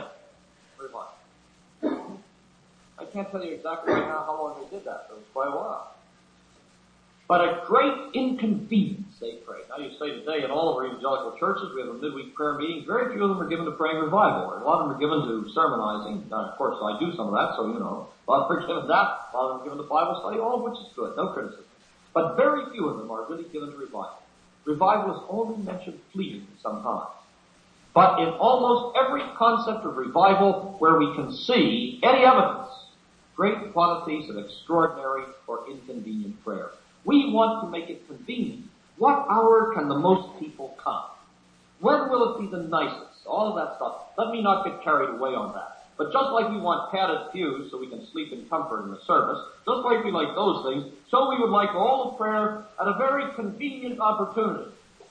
Revival. I can't tell you exactly right now how long they did that, but it was quite a while. But a great inconvenience they prayed. Now you say today in all of our evangelical churches we have a midweek prayer meeting. Very few of them are given to praying revival. A lot of them are given to sermonizing. Now, of course, I do some of that, so you know. A lot of them are given to that. A lot of them are given to Bible study, all of which is good. No criticism. But very few of them are really given to revival. Revival is only mentioned fleetingly sometimes. But in almost every concept of revival where we can see any evidence, great quantities of extraordinary or inconvenient prayer. We want to make it convenient. What hour can the most people come? When will it be the nicest? All of that stuff. Let me not get carried away on that. But just like we want padded pews so we can sleep in comfort in the service, just like we like those things, so we would like all the prayer at a very convenient opportunity.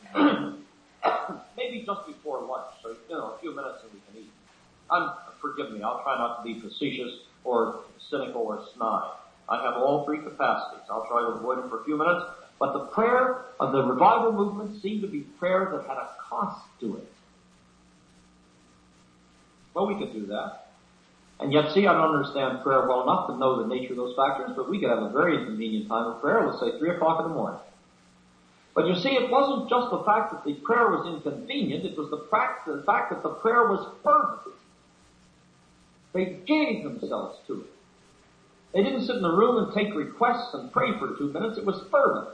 Maybe just before lunch, so, a few minutes and we can eat. Forgive me, I'll try not to be facetious or cynical or snide. I have all three capacities. I'll try to avoid them for a few minutes. But the prayer of the revival movement seemed to be prayer that had a cost to it. Well, we could do that. And yet, see, I don't understand prayer well enough to know the nature of those factors, but we could have a very inconvenient time of prayer, let's say 3 o'clock in the morning. But you see, it wasn't just the fact that the prayer was inconvenient, it was the fact that the prayer was fervent. They gave themselves to it. They didn't sit in the room and take requests and pray for 2 minutes. It was fervent.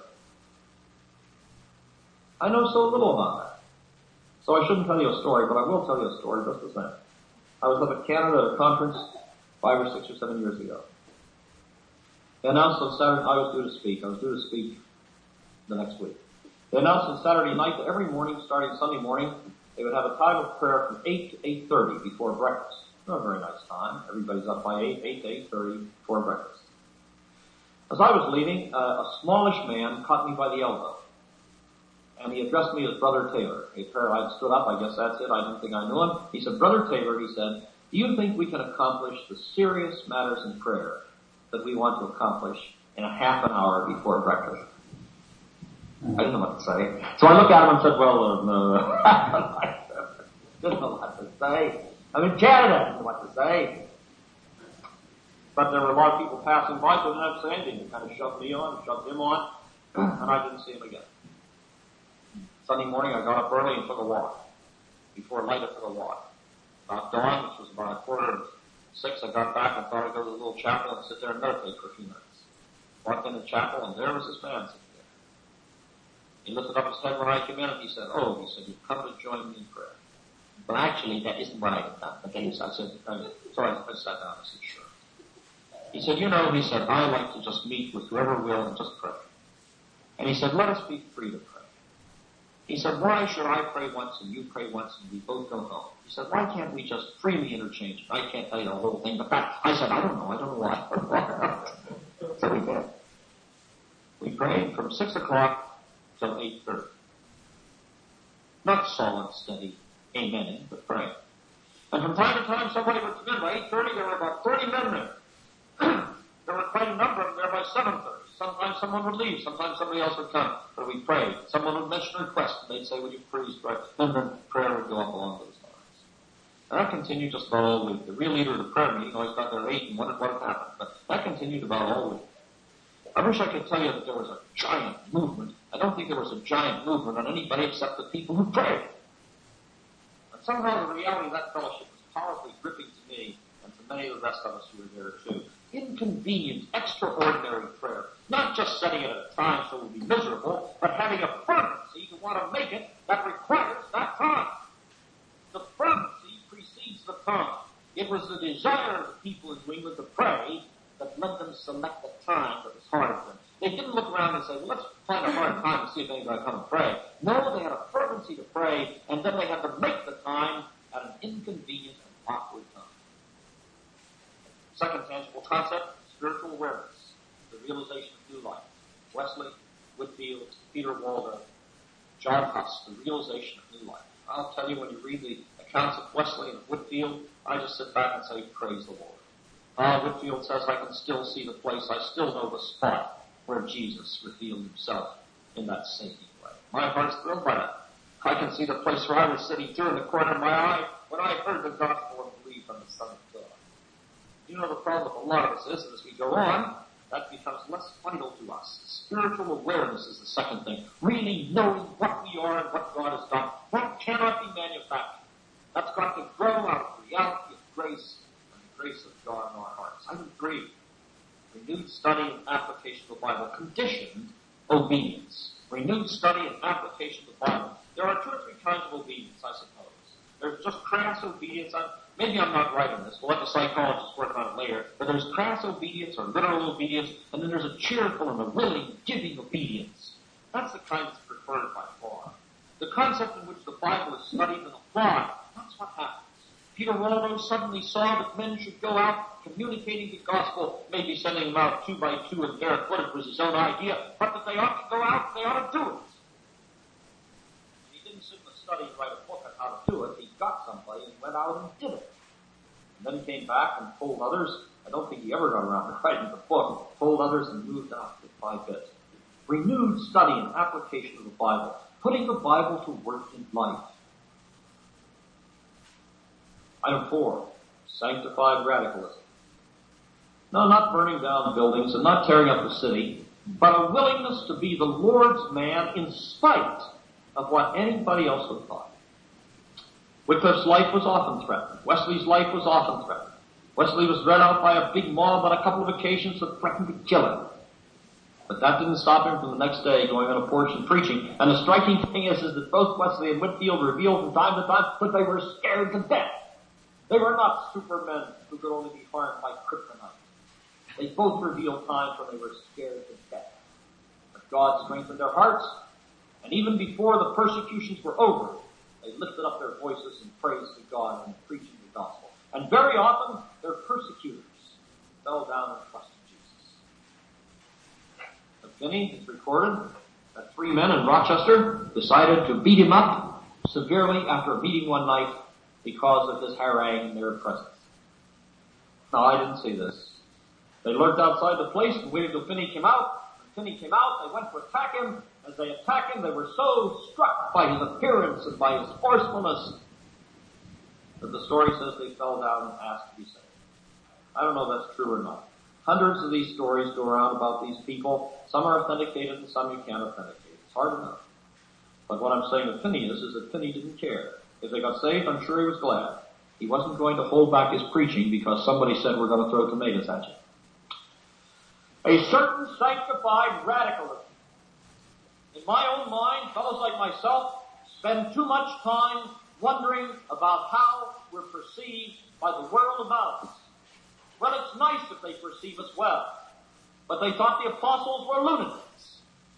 I know so little about that. So I shouldn't tell you a story, but I will tell you a story just the same. I was up at Canada at a conference 5 or 6 or 7 years ago. They announced on Saturday, I was due to speak the next week. They announced on Saturday night that every morning, starting Sunday morning, they would have a time of prayer from 8 to 8:30 before breakfast. Not a very nice time. Everybody's up by 8 to 8:30 before breakfast. As I was leaving, a smallish man caught me by the elbow. And he addressed me as Brother Taylor. I stood up, I guess that's it, I didn't think I knew him. He said, Brother Taylor, he said, do you think we can accomplish the serious matters in prayer that we want to accomplish in a half an hour before breakfast? I didn't know what to say. So I looked at him and said, well, no. Didn't know what to say. I'm in Canada, I didn't know what to say. But there were a lot of people passing by, so I didn't have to say anything. They kind of shoved me on, shoved him on. And I didn't see him again. Sunday morning, I got up early and took a walk. Before light, I took a walk. About dawn, which was about 5:45, I got back and thought I'd go to the little chapel and sit there and meditate for a few minutes. Walked in the chapel, and there was this man sitting there. He lifted up his head when I came in, and he said, you've come to join me in prayer. But actually, that isn't what I have done. Okay, I said, sorry, I sat down. I said, sure. He said, I like to just meet with whoever will and just pray. And he said, let us be free to pray. He said, why should I pray once and you pray once and we both go home? He said, why can't we just freely interchange? I can't tell you the whole thing, but I said, I don't know why. So we did. We prayed from 6 o'clock till 8:30. Not solid, steady amening, but praying. And from time to time, somebody would come in. By 8:30, there were about 30 men there. There were quite a number of them there by 7:30. Sometimes someone would leave. Sometimes somebody else would come. But we prayed. Someone would mention a request, and they'd say, would you please pray? And then prayer would go up along those lines. And that continued just about all week. The real leader of the prayer meeting always got there at 8 and wondered what had happened. But that continued about all week. I wish I could tell you that there was a giant movement. I don't think there was a giant movement on anybody except the people who prayed. And somehow the reality of that fellowship was powerfully gripping to me and to many of the rest of us who were there too. Inconvenient, extraordinary prayer. Not just setting it at a time so it will be miserable, but having a fervency to want to make it that requires that time. The fervency precedes the time. It was the desire of the people in New England to pray that led them to select a time that was hard for them. They didn't look around and say, well, let's find a hard time to see if anybody's going to come and pray. No, they had a fervency to pray, and then they had to make the time at an inconvenient and awkward time. Second tangible concept, spiritual awareness, the realization of new life. Wesley, Whitefield, Peter Waldo, John Huss, the realization of new life. I'll tell you, when you read the accounts of Wesley and Whitefield, I just sit back and say, praise the Lord. Whitefield says, I can still see the place, I still know the spot where Jesus revealed himself in that saving way. My heart's thrilled by that. I can see the place where I was sitting through in the corner of my eye when I heard the gospel and believed on the Son of God. You know, the problem with a lot of us is that as we go on, that becomes less vital to us. Spiritual awareness is the second thing. Really knowing what we are and what God has done. That cannot be manufactured. That's got to grow out of the reality of grace and the grace of God in our hearts. I agree. Renewed study and application of the Bible. Conditioned obedience. Renewed study and application of the Bible. There are 2 or 3 kinds of obedience, I suppose. There's just crass obedience. Maybe I'm not right on this. We'll let the psychologists work on it later. But there's crass obedience or literal obedience, and then there's a cheerful and a willing, giving obedience. That's the kind that's preferred by far. The concept in which the Bible is studied and applied, that's what happens. Peter Waldo suddenly saw that men should go out communicating the gospel, maybe sending them out 2 by 2 and barefooted was his own idea, but that they ought to go out and they ought to do it. He didn't sit in a study and write a book on how to do it. He got somebody and went out and did it. And then he came back and told others. I don't think he ever got around to writing the book. Told others and moved out bit by bit. Renewed study and application of the Bible. Putting the Bible to work in life. Item 4, sanctified radicalism. No, not burning down buildings and not tearing up the city, but a willingness to be the Lord's man in spite of what anybody else would thought. Wycliffe's life was often threatened. Wesley's life was often threatened. Wesley was read out by a big mob on a couple of occasions that threatened to kill him. But that didn't stop him from the next day going on a porch and preaching. And the striking thing is that both Wesley and Whitefield revealed from time to time that they were scared to death. They were not supermen who could only be harmed by kryptonite. They both revealed times when they were scared to death. But God strengthened their hearts, and even before the persecutions were over, they lifted up their voices in praise to God and preaching the gospel. And very often, their persecutors fell down and trusted Jesus. At Finney, it's recorded that 3 men in Rochester decided to beat him up severely after a meeting one night because of his harangue in their presence. Now, I didn't see this. They lurked outside the place and waited till Finney came out. When Finney came out, they went to attack him. As they attacked him, they were so struck by his appearance and by his forcefulness that the story says they fell down and asked to be saved. I don't know if that's true or not. Hundreds of these stories go around about these people. Some are authenticated and some you can't authenticate. It's hard enough. But what I'm saying with Finney is that Finney didn't care. If they got saved, I'm sure he was glad. He wasn't going to hold back his preaching because somebody said we're going to throw tomatoes at you. A certain sanctified radicalism. In my own mind, fellows like myself spend too much time wondering about how we're perceived by the world about us. Well, it's nice if they perceive us well, but they thought the apostles were lunatics.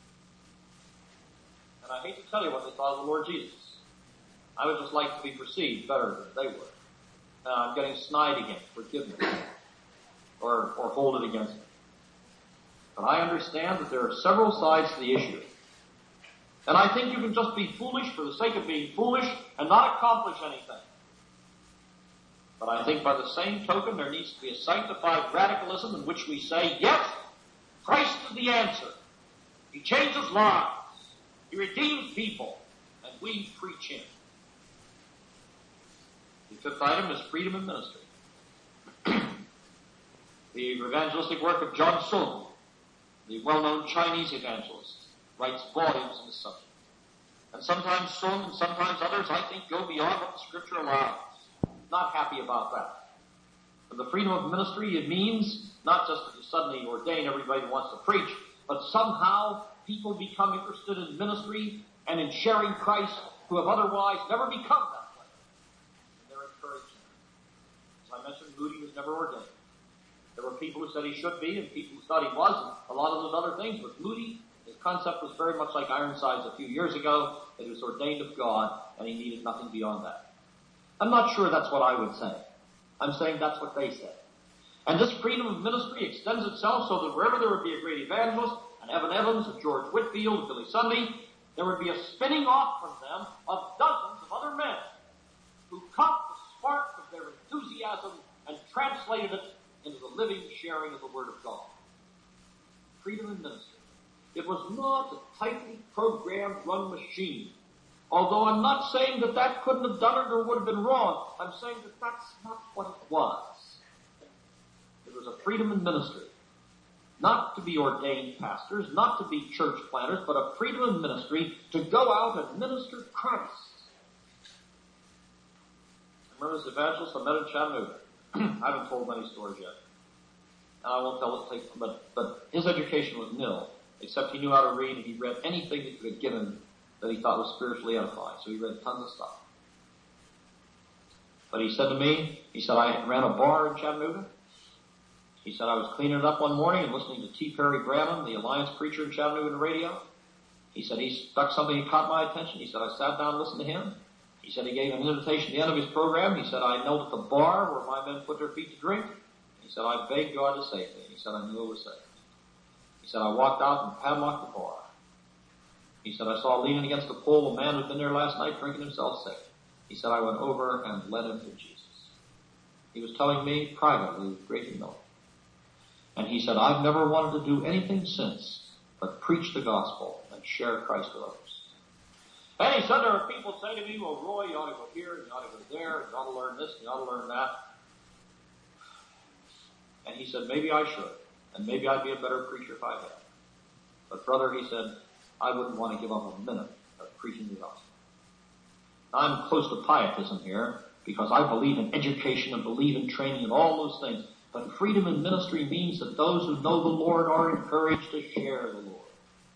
And I hate to tell you what they thought of the Lord Jesus. I would just like to be perceived better than they were. I'm getting snide again, forgive me, or hold it against me. But I understand that there are several sides to the issue. And I think you can just be foolish for the sake of being foolish and not accomplish anything. But I think by the same token there needs to be a sanctified radicalism in which we say, yes, Christ is the answer. He changes lives. He redeems people. And we preach Him. The fifth item is freedom in ministry. The evangelistic work of John Sun, the well-known Chinese evangelist, writes volumes on this subject. And sometimes Sun and sometimes others, I think, go beyond what the Scripture allows. Not happy about that. For the freedom of ministry, it means not just that you suddenly ordain everybody who wants to preach, but somehow people become interested in ministry and in sharing Christ who have otherwise never become that way. And they're encouraged. As I mentioned, Moody was never ordained. There were people who said he should be and people who thought he was, and a lot of those other things. With Moody, his concept was very much like Ironsides a few years ago, that he was ordained of God and he needed nothing beyond that. I'm not sure that's what I would say. I'm saying that's what they said. And this freedom of ministry extends itself so that wherever there would be a great evangelist, an Evan Evans, a George Whitfield, a Billy Sunday, there would be a spinning off from them of dozens of other men who caught the spark of their enthusiasm and translated it into the living sharing of the Word of God. Freedom in ministry. It was not a tightly programmed run machine. Although I'm not saying that that couldn't have done it or would have been wrong. I'm saying that that's not what it was. It was a freedom in ministry. Not to be ordained pastors, not to be church planters, but a freedom in ministry to go out and minister Christ. I remember this evangelist I met in Chattanooga. I haven't told many stories yet. And I won't tell it, but his education was nil, except he knew how to read and he read anything that you could give him that he thought was spiritually edifying. So he read tons of stuff. But he said to me, he said, I ran a bar in Chattanooga. He said, I was cleaning it up one morning and listening to T. Perry Bramman, the Alliance preacher in Chattanooga on the radio. He said, he stuck something that caught my attention. He said, I sat down and listened to him. He said, he gave an invitation at the end of his program. He said, I knelt at the bar where my men put their feet to drink. He said, I begged God to save me. He said, I knew it was saved. He said, I walked out and padlocked the bar. He said, I saw leaning against the pole a man who'd been there last night drinking himself sick. He said, I went over and led him to Jesus. He was telling me privately with great humility. And he said, I've never wanted to do anything since but preach the gospel and share Christ with others. And he said, there are people say to me, well, Roy, you ought to go here, you ought to go there, you ought to learn this, you ought to learn that. And he said, maybe I should, and maybe I'd be a better preacher if I had. But brother, he said, I wouldn't want to give up a minute of preaching the gospel. I'm close to pietism here because I believe in education and believe in training and all those things. But freedom in ministry means that those who know the Lord are encouraged to share the Lord.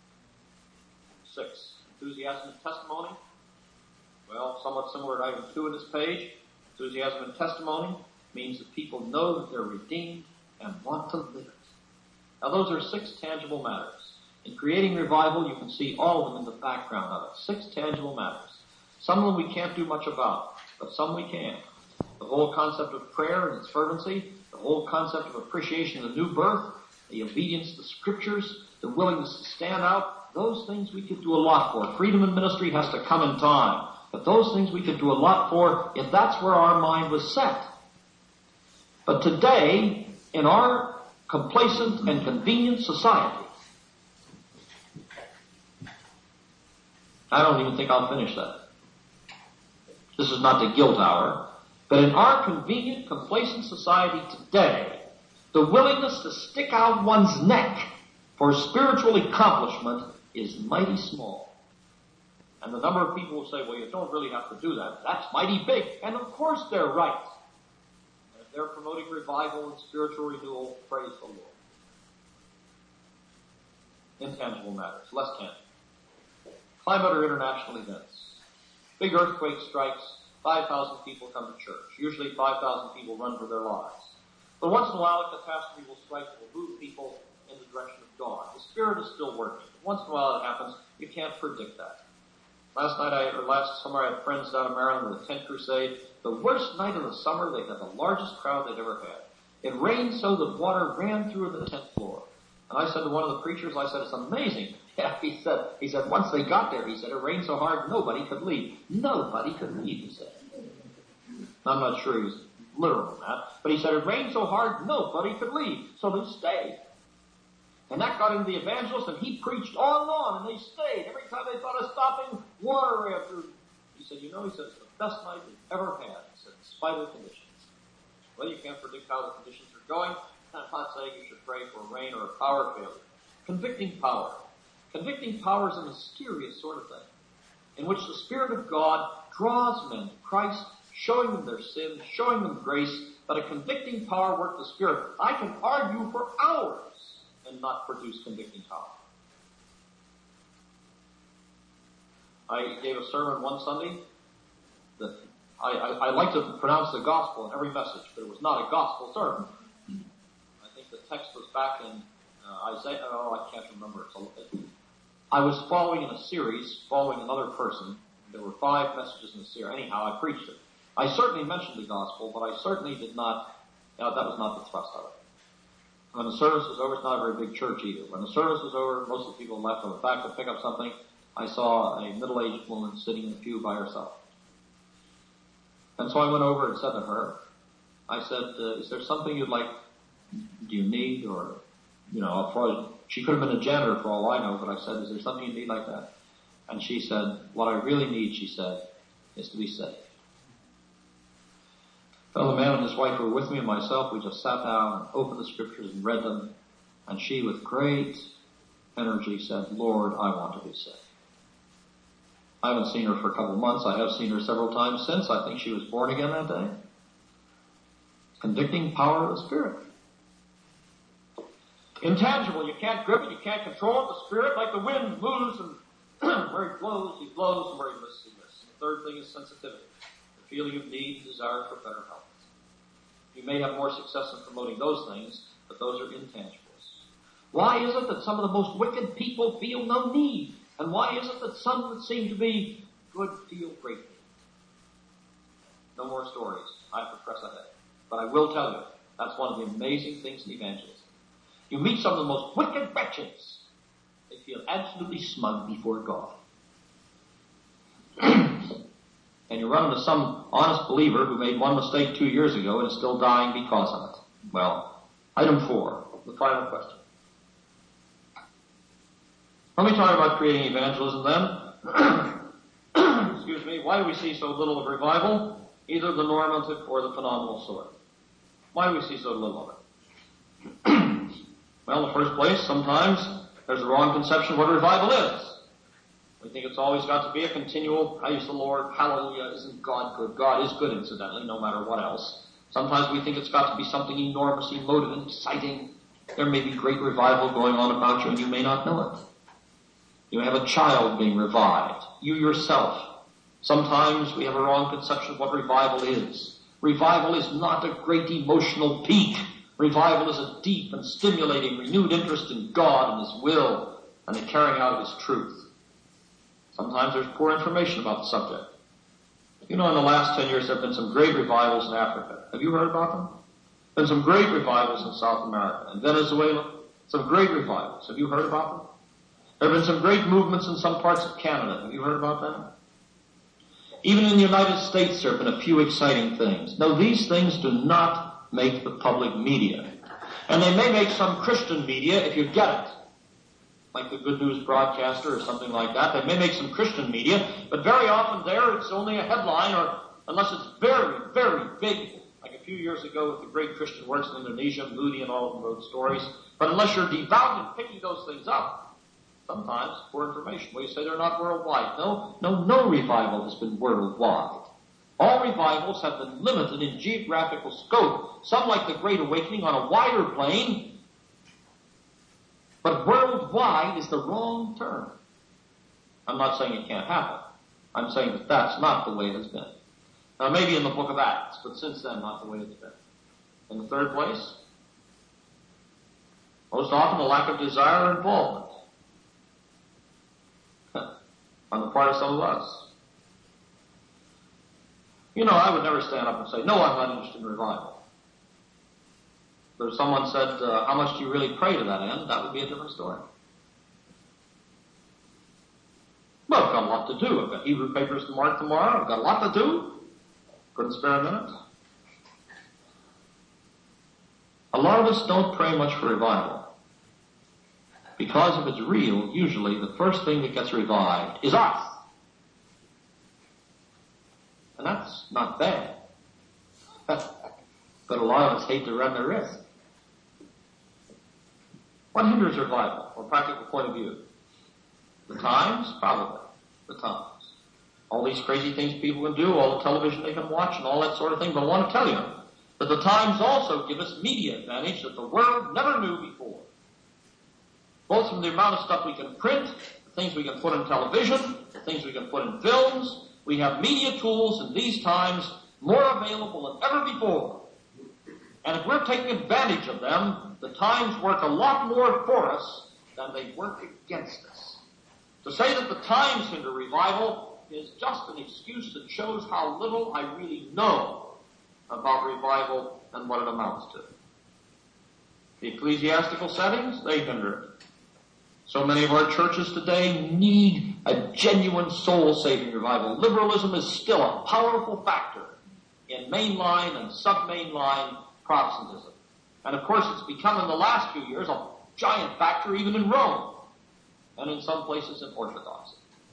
6, enthusiasm and testimony. Well, somewhat similar to item 2 in this page. Enthusiasm and testimony means that people know that they're redeemed and want to live it. Now those are 6 tangible matters. In creating revival, you can see all of them in the background of it. 6 tangible matters. Some of them we can't do much about, but some we can. The whole concept of prayer and its fervency, the whole concept of appreciation of the new birth, the obedience to the Scriptures, the willingness to stand out, those things we could do a lot for. Freedom in ministry has to come in time. But those things we could do a lot for if that's where our mind was set. But today, in our complacent and convenient society, I don't even think I'll finish that. This is not the guilt hour. But in our convenient, complacent society today, The willingness to stick out one's neck for spiritual accomplishment is mighty small. And the number of people who say, well, you don't really have to do that. That's mighty big. And of course they're right. And if they're promoting revival and spiritual renewal, praise the Lord. Intangible matters, less tangible. Climate or international events. Big earthquake strikes, 5,000 people come to church. Usually 5,000 people run for their lives. But once in a while a catastrophe will strike that will move people in the direction of God. The Spirit is still working. But once in a while it happens. You can't predict that. Last summer I had friends down in Maryland with a tent crusade. The worst night of the summer, they had the largest crowd they'd ever had. It rained so that water ran through the tent floor. And I said to one of the preachers, I said, it's amazing. Yeah, he said, once they got there, he said, it rained so hard nobody could leave. Nobody could leave, he said. I'm not sure he was literal in that, but he said it rained so hard nobody could leave. So they stayed. And that got into the evangelist, and he preached on and on, and they stayed. Every time they thought of stopping, water ran through. He said, he said, it's the best night we've ever had. He said, in spite of the conditions. Well, you can't predict how the conditions are going. I'm not saying you should pray for rain or a power failure. Convicting power. Convicting power is a mysterious sort of thing, in which the Spirit of God draws men to Christ, showing them their sins, showing them grace, but a convicting power works the Spirit. I can argue for hours and not produce convicting power. I gave a sermon one Sunday that I like to pronounce the gospel in every message, but it was not a gospel sermon. I think the text was back in Isaiah. I can't remember. I was following in a series, following another person. There were 5 messages in the series. Anyhow, I preached it. I certainly mentioned the gospel, but I certainly did not, that was not the thrust of it. When the service was over, it's not a very big church either. When the service was over, most of the people left. I went back to pick up something. I saw a middle-aged woman sitting in the pew by herself. And so I went over and said to her, I said, is there something you'd like, do you need, or, she could have been a janitor for all I know, but I said, is there something you need like that? And she said, what I really need, she said, is to be saved. A fellow man and his wife were with me and myself. We just sat down and opened the scriptures and read them. And she, with great energy, said, Lord, I want to be saved. I haven't seen her for a couple of months. I have seen her several times since. I think she was born again that day. Convicting power of the Spirit. Intangible. You can't grip it. You can't control it. The Spirit, like the wind, moves, and where he blows, and where he lists, he lists. The third thing is sensitivity. The feeling of need and desire for better health. You may have more success in promoting those things, but those are intangibles. Why is it that some of the most wicked people feel no need? And why is it that some that seem to be good feel great need? No more stories. I have to press ahead. But I will tell you, that's one of the amazing things in evangelism. You meet some of the most wicked wretches. They feel absolutely smug before God. And you run into some honest believer who made one mistake 2 years ago and is still dying because of it. Well, item 4, the final question. Let me talk about creating evangelism then. Excuse me. Why do we see so little of revival? Either the normative or the phenomenal sort. Why do we see so little of it? Well, in the first place, sometimes there's a wrong conception of what revival is. We think it's always got to be a continual, praise the Lord, hallelujah, isn't God good? God is good, incidentally, no matter what else. Sometimes we think it's got to be something enormous, emotive, and exciting. There may be great revival going on about you, and you may not know it. You have a child being revived. You yourself. Sometimes we have a wrong conception of what revival is. Revival is not a great emotional peak. Revival is a deep and stimulating, renewed interest in God and His will and the carrying out of His truth. Sometimes there's poor information about the subject. In the last 10 years there have been some great revivals in Africa. Have you heard about them? There have been some great revivals in South America. In Venezuela, some great revivals. Have you heard about them? There have been some great movements in some parts of Canada. Have you heard about them? Even in the United States there have been a few exciting things. No, these things do not make the public media. And they may make some Christian media if you get it. Like the Good News broadcaster or something like that. They may make some Christian media, but very often there it's only a headline, or unless it's very, very big, like a few years ago with the great Christian works in Indonesia, Moody and all of them wrote stories. But unless you're devout in picking those things up, sometimes poor information. We say they're not worldwide. No revival has been worldwide. All revivals have been limited in geographical scope. Some, like the Great Awakening, on a wider plane. But worldwide is the wrong term. I'm not saying it can't happen. I'm saying that that's not the way it has been. Now, maybe in the book of Acts, but since then, not the way it's been. In the third place, most often a lack of desire or involvement on the part of some of us. You know, I would never stand up and say, no, I'm not interested in revival. But if someone said, how much do you really pray to that end, that would be a different story. Well, I've got a lot to do. I've got Hebrew papers to mark tomorrow. I've got a lot to do. Couldn't spare a minute. A lot of us don't pray much for revival. Because if it's real, usually the first thing that gets revived is us. And that's not bad. But a lot of us hate to run the risk. What hinders revival from a practical point of view? The times? Probably. The times. All these crazy things people can do, all the television they can watch, and all that sort of thing. But I want to tell you that the times also give us media advantage that the world never knew before. Both from the amount of stuff we can print, the things we can put in television, the things we can put in films. We have media tools in these times more available than ever before. And if we're taking advantage of them, the times work a lot more for us than they work against us. To say that the times hinder revival is just an excuse that shows how little I really know about revival and what it amounts to. The ecclesiastical settings, they hinder it. So many of our churches today need a genuine soul-saving revival. Liberalism is still a powerful factor in mainline and sub-mainline Protestantism. And of course it's become in the last few years a giant factor even in Rome and in some places in Orthodoxy.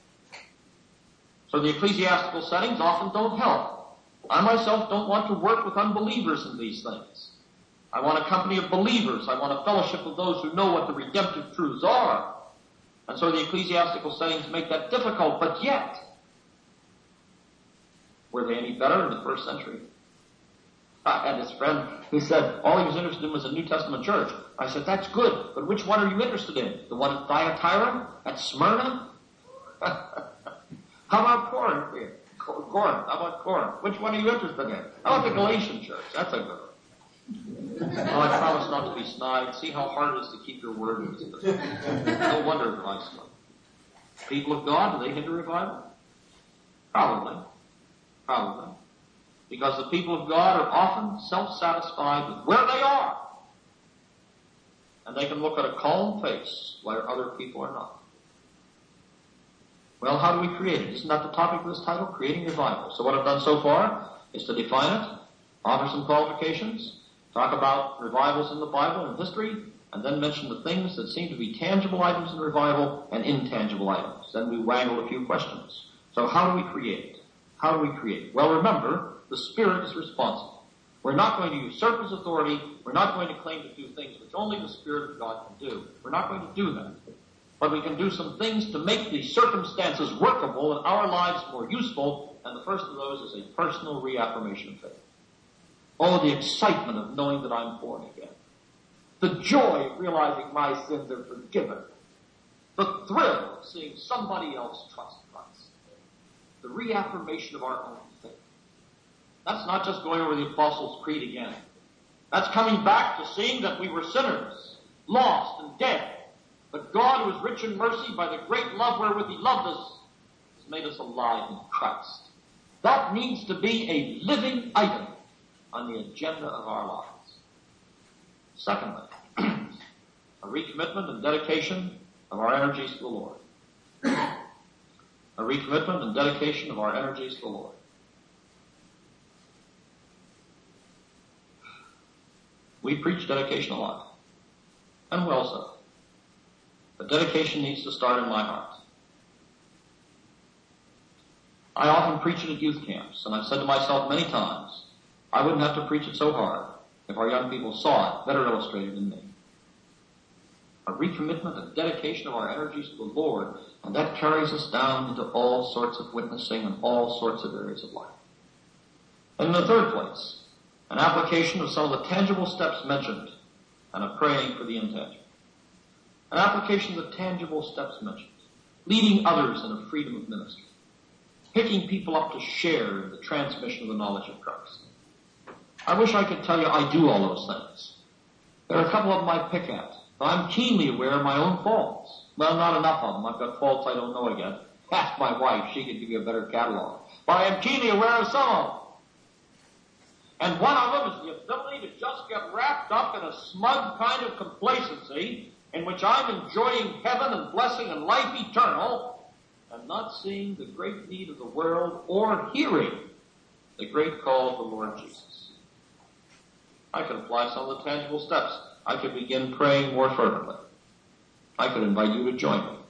So the ecclesiastical settings often don't help. I myself don't want to work with unbelievers in these things. I want a company of believers. I want a fellowship of those who know what the redemptive truths are. And so the ecclesiastical settings make that difficult, but yet, were they any better in the first century? I had this friend who said all he was interested in was a New Testament church. I said, that's good, but which one are you interested in? The one at Thyatira? At Smyrna? How about Corinth? Corinth. How about Corinth? Which one are you interested in? How about the Galatian church? That's a good one. Oh, I promise not to be snide. See how hard it is to keep your word in this business. No wonder it likes them. People of God, do they hinder revival? Probably. Because the people of God are often self-satisfied with where they are. And they can look at a calm face where other people are not. Well, how do we create it? Isn't that the topic of this title? Creating revival. So what I've done so far is to define it, offer some qualifications, talk about revivals in the Bible and history, and then mention the things that seem to be tangible items in revival and intangible items. Then we wangle a few questions. So how do we create? How do we create? Well, remember, the Spirit is responsible. We're not going to usurp His authority. We're not going to claim to do things which only the Spirit of God can do. We're not going to do that. But we can do some things to make the circumstances workable and our lives more useful, and the first of those is a personal reaffirmation of faith. Oh, the excitement of knowing that I'm born again. The joy of realizing my sins are forgiven. The thrill of seeing somebody else trust Christ. The reaffirmation of our own faith. That's not just going over the Apostles' Creed again. That's coming back to seeing that we were sinners, lost and dead. But God, who is rich in mercy, by the great love wherewith He loved us, has made us alive in Christ. That needs to be a living item on the agenda of our lives. Secondly, a recommitment and dedication of our energies to the Lord. A recommitment and dedication of our energies to the Lord. We preach dedication a lot, and well so. But dedication needs to start in my heart. I often preach it at youth camps, and I've said to myself many times, I wouldn't have to preach it so hard if our young people saw it better illustrated than me. A recommitment and dedication of our energies to the Lord, and that carries us down into all sorts of witnessing and all sorts of areas of life. And in the third place, an application of some of the tangible steps mentioned and a praying for the intangible. An application of the tangible steps mentioned. Leading others in a freedom of ministry. Picking people up to share in the transmission of the knowledge of Christ. I wish I could tell you I do all those things. There are a couple of them I pick at. I'm keenly aware of my own faults. Well, not enough of them. I've got faults I don't know again. Ask my wife. She could give you a better catalog. But I am keenly aware of some of them. And one of them is the ability to just get wrapped up in a smug kind of complacency in which I'm enjoying heaven and blessing and life eternal and not seeing the great need of the world or hearing the great call of the Lord Jesus. I could apply some of the tangible steps. I could begin praying more fervently. I could invite you to join me.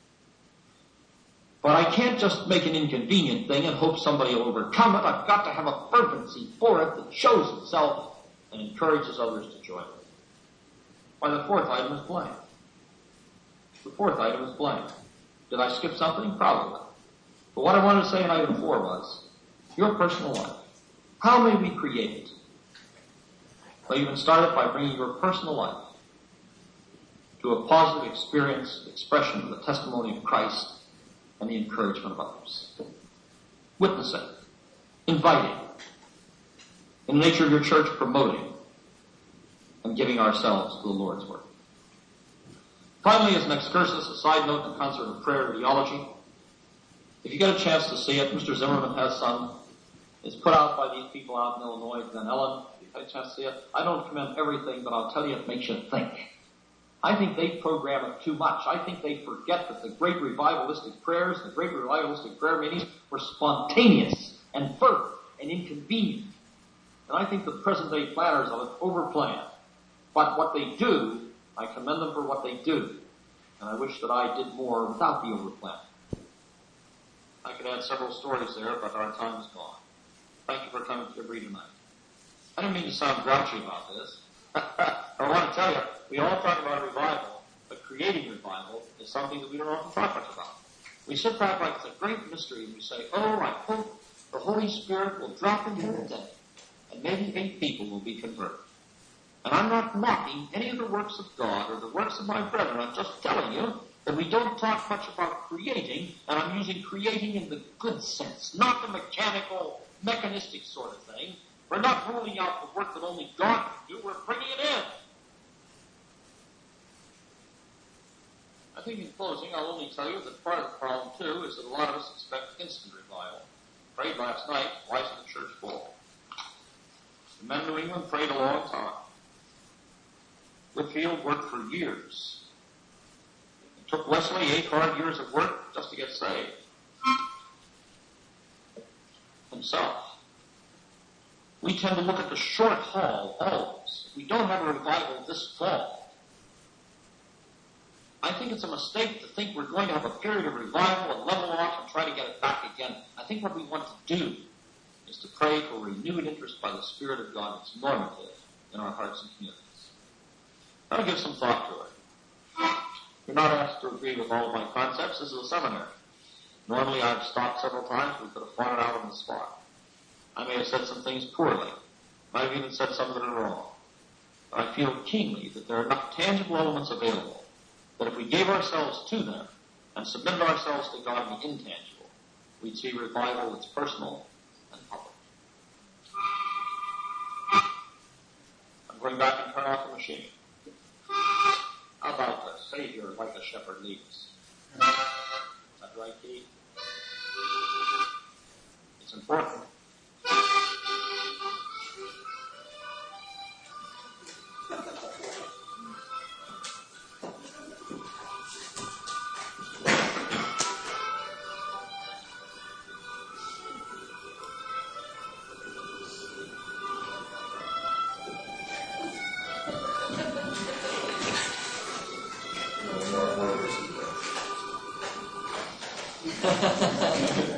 But I can't just make an inconvenient thing and hope somebody will overcome it. I've got to have a fervency for it that shows itself and encourages others to join me. Why, the fourth item is blank. The fourth item is blank. Did I skip something? Probably. But what I wanted to say in item 4 was, your personal life. How may we create it? Well, you can start it by bringing your personal life to a positive expression of the testimony of Christ and the encouragement of others. Witnessing, inviting, in the nature of your church, promoting, and giving ourselves to the Lord's work. Finally, as an excursus, a side note in the concert of prayer and theology, if you get a chance to see it, Mr. Zimmerman has some. It's put out by these people out in Illinois, Glen Ellen. If you get a chance to see it, I don't commend everything, but I'll tell you it makes you think. I think they program it too much. I think they forget that the great revivalistic prayers, the great revivalistic prayer meetings were spontaneous and fervent and inconvenient. And I think the present-day planners of it overplan. But what they do, I commend them for what they do. And I wish that I did more without the overplan. I could add several stories there, but our time is gone. Thank you for coming to the reading tonight. I don't mean to sound grouchy about this. I want to tell you, we all talk about revival, but creating revival is something that we don't often talk much about. We sit back like it's a great mystery and we say, oh, I hope the Holy Spirit will drop in here today and maybe 8 people will be converted. And I'm not mocking any of the works of God or the works of my brethren. I'm just telling you that we don't talk much about creating, and I'm using creating in the good sense, not the mechanical, mechanistic sort of thing. We're not ruling out the work that only God can do. We're bringing it in. I think in closing, I'll only tell you that part of the problem, too, is that a lot of us expect instant revival. Prayed last night, why isn't the church full? The men in New England prayed a long time. Whitfield worked for years. It took Wesley 8 hard years of work just to get saved. Himself. We tend to look at the short haul always. We don't have a revival this fall. I think it's a mistake to think we're going to have a period of revival and level off and try to get it back again. I think what we want to do is to pray for renewed interest by the Spirit of God that's normative in our hearts and communities. I'll give some thought to it. You're not asked to agree with all of my concepts. This is a seminary. Normally I've stopped several times. We could have fought it out on the spot. I may have said some things poorly. I have even said some that are wrong. But I feel keenly that there are enough tangible elements available that if we gave ourselves to them and submitted ourselves to God in the intangible, we'd see revival that's personal and public. I'm going back and turn off the machine. How about the Savior like a shepherd leads? Is that right, Keith? It's important. Ha ha ha ha.